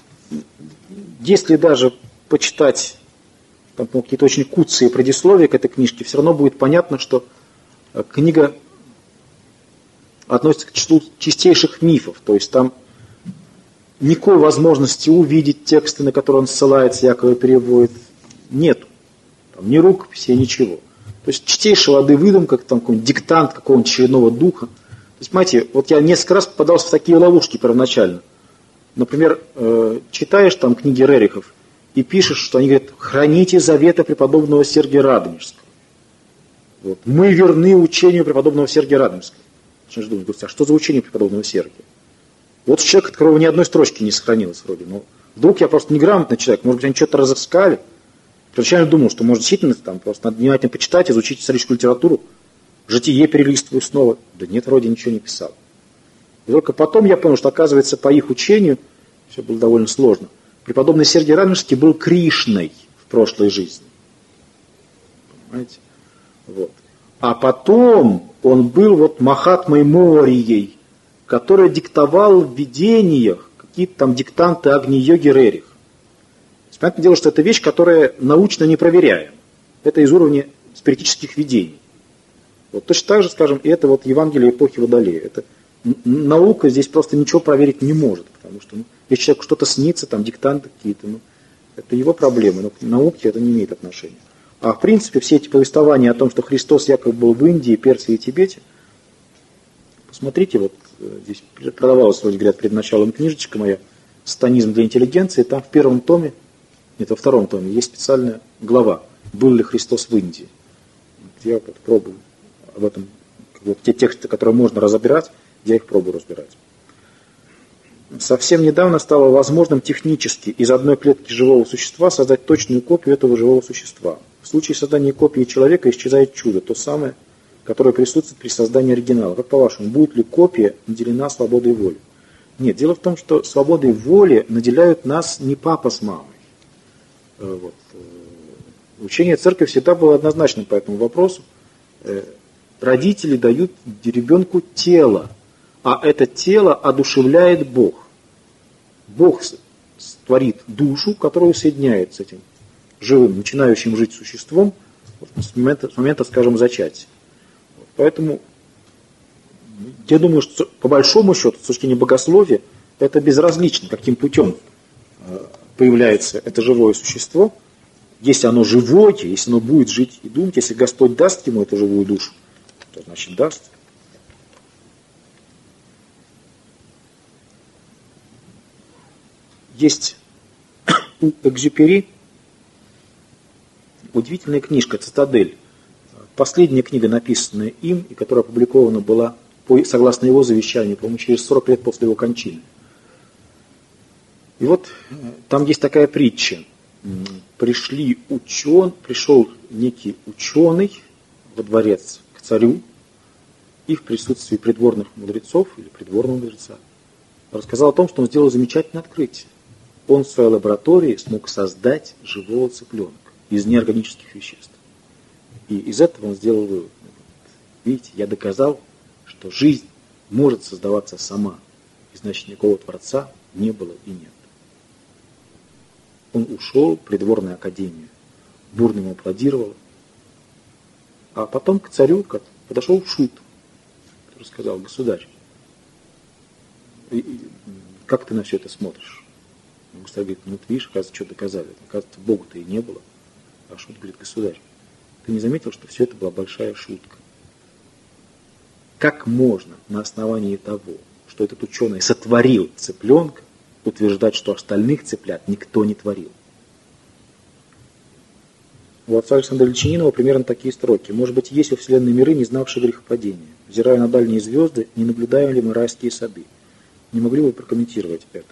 Speaker 1: если даже почитать там, какие-то очень куцые предисловия к этой книжке, все равно будет понятно, что книга относится к числу чистейших мифов. То есть там никакой возможности увидеть тексты, на которые он ссылается, якобы переводит, нету. Там ни рукописи, ничего. То есть чистейшей воды выдумка, как там какой-нибудь диктант какого-нибудь очередного духа. То есть, понимаете, вот я несколько раз попадался в такие ловушки первоначально. Например, читаешь там книги Рерихов и пишешь, что они говорят, храните заветы преподобного Сергия Радонежского. Вот. Мы верны учению преподобного Сергия Радонежского. Начинаешь думать, а что за учение преподобного Сергия? Вот человек, от которого ни одной строчки не сохранилось вроде. Но вдруг я просто неграмотный человек, может быть, они что-то разыскали. Первоначально думал, что может действительно там просто надо внимательно почитать, изучить историческую литературу, житие перелистываю снова. Да нет, вроде ничего не писал. И только потом я понял, что, оказывается, по их учению, все было довольно сложно, преподобный Сергий Радонежский был Кришной в прошлой жизни. Понимаете? Вот. А потом он был вот Махатмой Морией, которая диктовал в видениях какие-то там диктанты Агни-йоги Рерих. Понятное дело, что это вещь, которая научно не проверяема. Это из уровня спиритических видений. Вот точно так же, скажем, и это вот Евангелие эпохи Водолея. Это наука здесь просто ничего проверить не может, потому что если человеку что-то снится, там диктанты какие-то, это его проблемы, но к науке это не имеет отношения. А в принципе все эти повествования о том, что Христос якобы был в Индии, Персии и Тибете, посмотрите, вот здесь продавалась, вроде говорят, перед началом книжечка моя «Станизм для интеллигенции», там в первом томе, нет, во втором томе есть специальная глава «Был ли Христос в Индии?». Я вот пробую об этом, вот те тексты, которые можно разбирать, я их пробую разбирать. Совсем недавно стало возможным технически из одной клетки живого существа создать точную копию этого живого существа. В случае создания копии человека исчезает чудо, то самое, которое присутствует при создании оригинала. Как по-вашему, будет ли копия наделена свободой воли? Нет, дело в том, что свободой воли наделяют нас не папа с мамой. Вот. Учение церкви всегда было однозначным по этому вопросу. Родители дают ребенку тело, а это тело одушевляет Бог. Бог творит душу, которая соединяет с этим живым, начинающим жить существом с момента, скажем, зачатия. Поэтому я думаю, что по большому счету, с точки зрения богословия, это безразлично, каким путем появляется это живое существо. Если оно живое, если оно будет жить и думать, если Господь даст ему эту живую душу, то значит даст. Есть у Экзюпери удивительная книжка «Цитадель». Последняя книга, написанная им, и которая опубликована была, согласно его завещанию, по-моему, через 40 лет после его кончины. И вот там есть такая притча. Пришел некий ученый во дворец к царю, и в присутствии придворных мудрецов или придворного мудреца рассказал о том, что он сделал замечательное открытие. Он в своей лаборатории смог создать живого цыпленка из неорганических веществ. И из этого он сделал вывод. Видите, я доказал, что жизнь может создаваться сама. И значит, никакого Творца не было и нет. Он ушел в придворную академию, бурно ему аплодировал. А потом к царю подошел Шут, который сказал: государь, как ты на все это смотришь? Государь говорит: ну, ты видишь, оказывается, что доказали. Оказывается, Бога-то и не было. А Шут говорит: государь, ты не заметил, что все это была большая шутка? Как можно на основании того, что этот ученый сотворил цыпленка, утверждать, что остальных цыплят никто не творил? У отца Александра Личининова примерно такие строки. Может быть, есть во Вселенной миры, не знавшие грехопадения. Взирая на дальние звезды, не наблюдаем ли мы райские сады? Не могли бы вы прокомментировать это?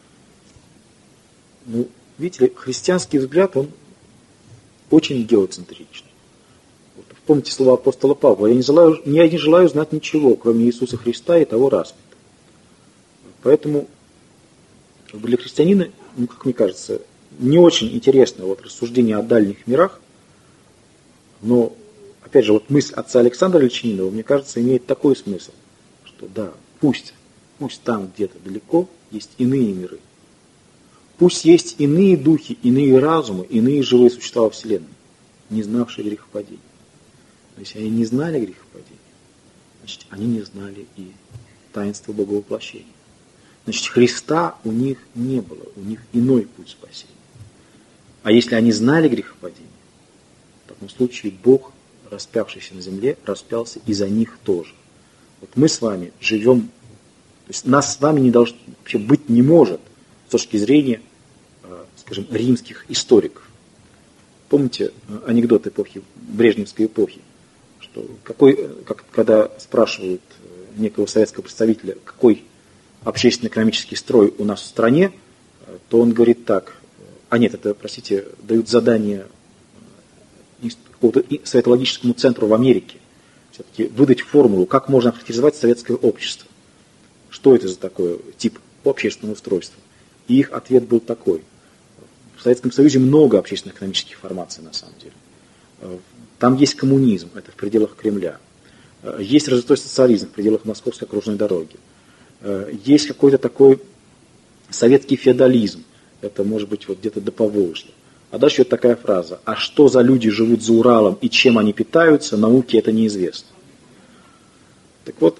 Speaker 1: Ну, видите ли, христианский взгляд, он очень геоцентричный. Вот, помните слова апостола Павла: я не желаю знать ничего, кроме Иисуса Христа и того распята. Поэтому для христианина, ну, как мне кажется, не очень интересно вот рассуждение о дальних мирах, но, опять же, вот мысль отца Александра Личининова, мне кажется, имеет такой смысл, что да, пусть там где-то далеко есть иные миры, пусть есть иные духи, иные разумы, иные живые существа во Вселенной, не знавшие грехопадения. Но если они не знали грехопадения, значит, они не знали и таинства Боговоплощения. Значит, Христа у них не было, у них иной путь спасения. А если они знали грехопадение, в таком случае Бог, распявшийся на земле, распялся и за них тоже. Вот мы с вами живем, то есть нас с вами не должно, вообще быть не может с точки зрения, скажем, римских историков. Помните анекдот эпохи, брежневской эпохи, что когда спрашивают некого советского представителя, какой общественно-экономический строй у нас в стране, то он говорит так: дают задание какому-то советологическому центру в Америке все-таки выдать формулу, как можно характеризовать советское общество. Что это за такой тип общественного устройства? И их ответ был такой: в Советском Союзе много общественно-экономических формаций на самом деле. Там есть коммунизм, это в пределах Кремля. Есть развитой социализм в пределах Московской окружной дороги. Есть какой-то такой советский феодализм, это может быть вот где-то до Поволжья. А дальше вот такая фраза: а что за люди живут за Уралом и чем они питаются, науке это неизвестно. Так вот,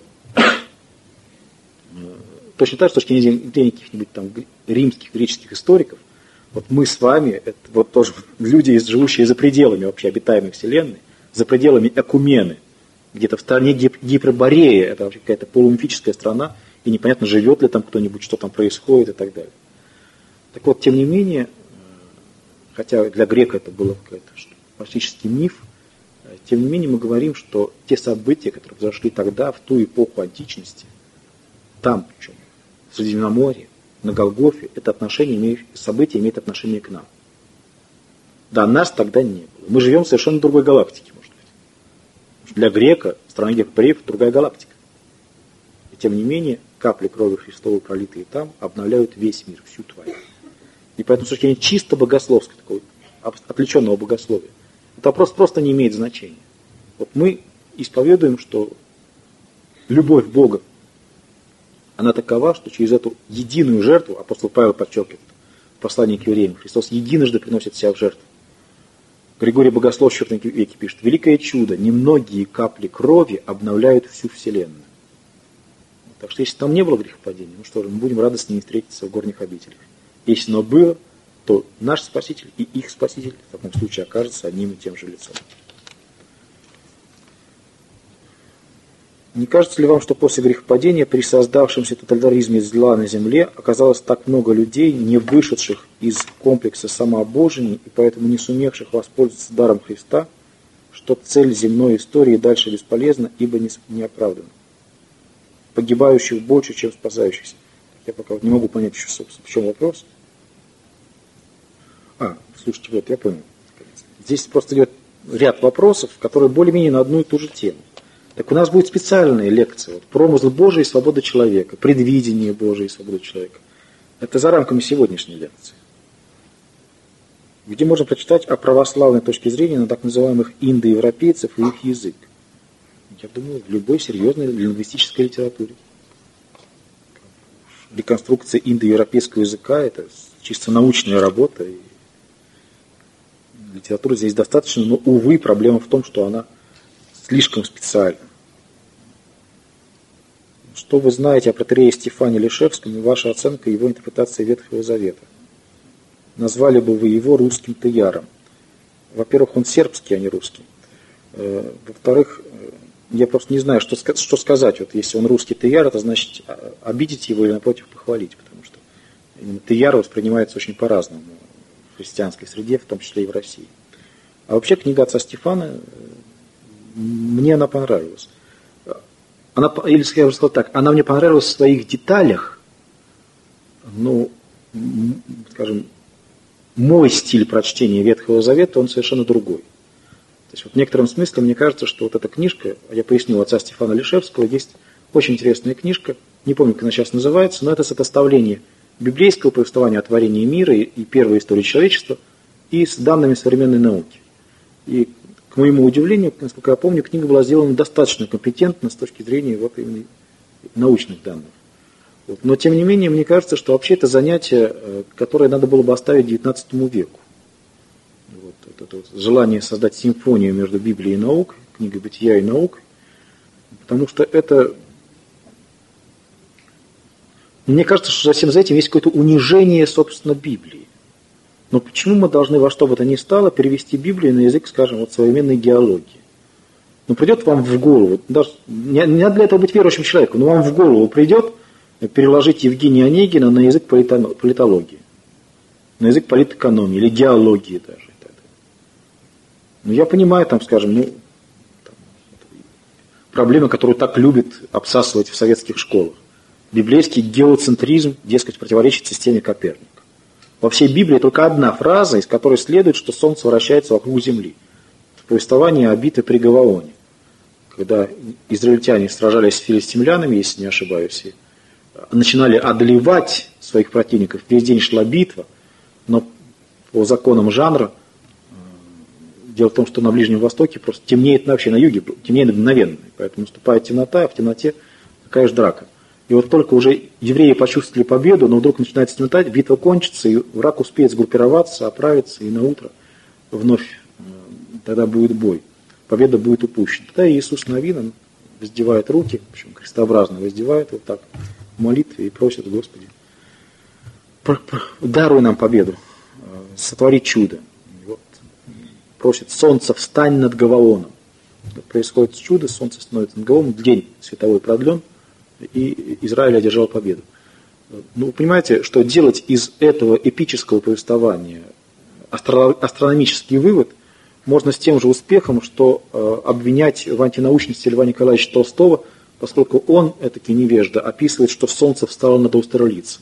Speaker 1: точно так же, с точки зрения каких-нибудь там римских, греческих историков, вот мы с вами, это вот тоже люди, живущие за пределами вообще обитаемой Вселенной, за пределами Экумены, где-то в стране Гиперборея, это вообще какая-то полумифическая страна, и непонятно, живет ли там кто-нибудь, что там происходит и так далее. Так вот, тем не менее, хотя для грека это было какой-то практически миф, тем не менее мы говорим, что те события, которые произошли тогда, в ту эпоху античности, там причем, в Средиземноморье, на Голгофе, это событие имеет отношение к нам. Да, нас тогда не было. Мы живем в совершенно другой галактике, может быть. Для грека, страна Гипербореев, другая галактика. И тем не менее, капли крови Христовой, пролитые там, обновляют весь мир, всю тварь. И поэтому с точки зрения чисто богословского, такого отвлеченного богословия, этот вопрос просто не имеет значения. Вот мы исповедуем, что любовь Бога, она такова, что через эту единую жертву, апостол Павел подчеркивает в послании к евреям, Христос единожды приносит себя в жертву. Григорий Богослов в IV веке пишет: великое чудо, немногие капли крови обновляют всю Вселенную. Так что если там не было грехопадения, ну что же, мы будем рады с ними встретиться в горних обителях. Если оно было, то наш Спаситель и их Спаситель в таком случае окажется одним и тем же лицом. Не кажется ли вам, что после грехопадения при создавшемся тоталитаризме зла на земле оказалось так много людей, не вышедших из комплекса самообожения и поэтому не сумевших воспользоваться даром Христа, что цель земной истории дальше бесполезна, ибо не оправдана? Погибающих больше, чем спасающихся. Я пока не могу понять еще, собственно, в чем вопрос. Слушайте, вот я понял. Здесь просто идет ряд вопросов, которые более-менее на одну и ту же тему. Так у нас будет специальная лекция. Вот, промысл Божий и свобода человека, предвидение Божие и свобода человека. Это за рамками сегодняшней лекции. Где можно прочитать о православной точке зрения на так называемых индоевропейцев и их язык. Я думаю, в любой серьезной лингвистической литературе. Реконструкция индоевропейского языка – это чисто научная работа. И литературы здесь достаточно, но, увы, проблема в том, что она слишком специальна. Что вы знаете о протоиерее Стефане Лишевском и ваша оценка его интерпретации Ветхого Завета? Назвали бы вы его русским теяром? Во-первых, он сербский, а не русский. Во-вторых, я просто не знаю, что сказать. Вот если он русский теяр, это значит обидеть его или, напротив, похвалить. Потому что теяр воспринимается очень по-разному в христианской среде, в том числе и в России. А вообще книга отца Стефана, мне она понравилась. Или, я бы сказал так, она мне понравилась в своих деталях, но, скажем, мой стиль прочтения Ветхого Завета, он совершенно другой. То есть вот в некотором смысле мне кажется, что вот эта книжка, я поясню, отца Стефана Лишевского, есть очень интересная книжка, не помню, как она сейчас называется, но это сопоставление библейского повествования о творении мира и первой истории человечества и с данными современной науки. И, к моему удивлению, насколько я помню, книга была сделана достаточно компетентно с точки зрения вот именно научных данных. Вот. Но, тем не менее, мне кажется, что вообще это занятие, которое надо было бы оставить XIX веку. Вот это вот желание создать симфонию между Библией и наукой, книгой «Бытия» и наукой, потому что это... Мне кажется, что за всем за этим есть какое-то унижение, собственно, Библии. Но почему мы должны во что бы то ни стало перевести Библию на язык, скажем, вот современной геологии? Ну, придет вам в голову, даже, не надо для этого быть верующим человеком, но вам в голову придет переложить Евгения Онегина на язык политологии, на язык политэкономии или геологии даже. Ну, я понимаю, там, скажем, проблемы, которую так любят обсасывать в советских школах. Библейский геоцентризм, дескать, противоречит системе Коперника. Во всей Библии только одна фраза, из которой следует, что Солнце вращается вокруг Земли. В повествовании о битве при Гаваоне, когда израильтяне сражались с филистимлянами, если не ошибаюсь, и начинали одолевать своих противников. Весь день шла битва, но по законам жанра, дело в том, что на Ближнем Востоке просто темнеет вообще на юге, темнеет мгновенно, поэтому наступает темнота, а в темноте такая же драка. И вот только уже евреи почувствовали победу, но вдруг начинает сметать, битва кончится, и враг успеет сгруппироваться, оправиться, и на утро вновь тогда будет бой. Победа будет упущена. Тогда Иисус Навин воздевает руки, причем крестообразно воздевает вот так в молитве и просит: Господи, даруй нам победу, сотвори чудо. Вот. Просит: солнце, встань над Гаваоном. Происходит чудо, солнце становится над Гаваоном, день световой продлен, и Израиль одержал победу. Ну, вы понимаете, что делать из этого эпического повествования астрономический вывод можно с тем же успехом, что обвинять в антинаучности Льва Николаевича Толстого, поскольку он, этакий невежда, описывает, что солнце встало над Аустерлицем.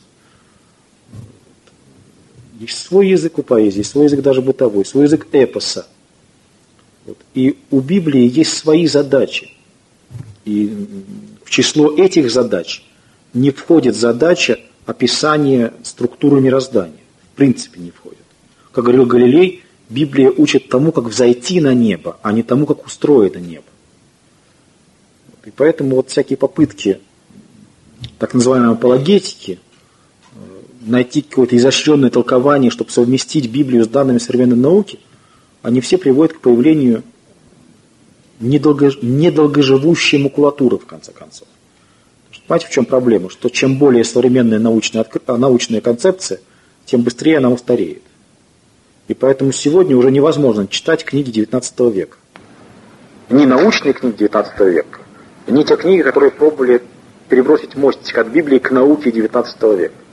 Speaker 1: Есть свой язык у поэзии, свой язык даже бытовой, свой язык эпоса. Вот. И у Библии есть свои задачи. И в число этих задач не входит задача описания структуры мироздания. В принципе не входит. Как говорил Галилей, Библия учит тому, как взойти на небо, а не тому, как устроено небо. И поэтому вот всякие попытки так называемой апологетики найти какое-то изощренное толкование, чтобы совместить Библию с данными современной науки, они все приводят к появлению недолгоживущей макулатуры, в конце концов. Понимаете, в чем проблема? Что чем более современная научная концепция, тем быстрее она устареет. И поэтому сегодня уже невозможно читать книги XIX века. Не научные книги XIX века, не те книги, которые пробовали перебросить мостик от Библии к науке XIX века.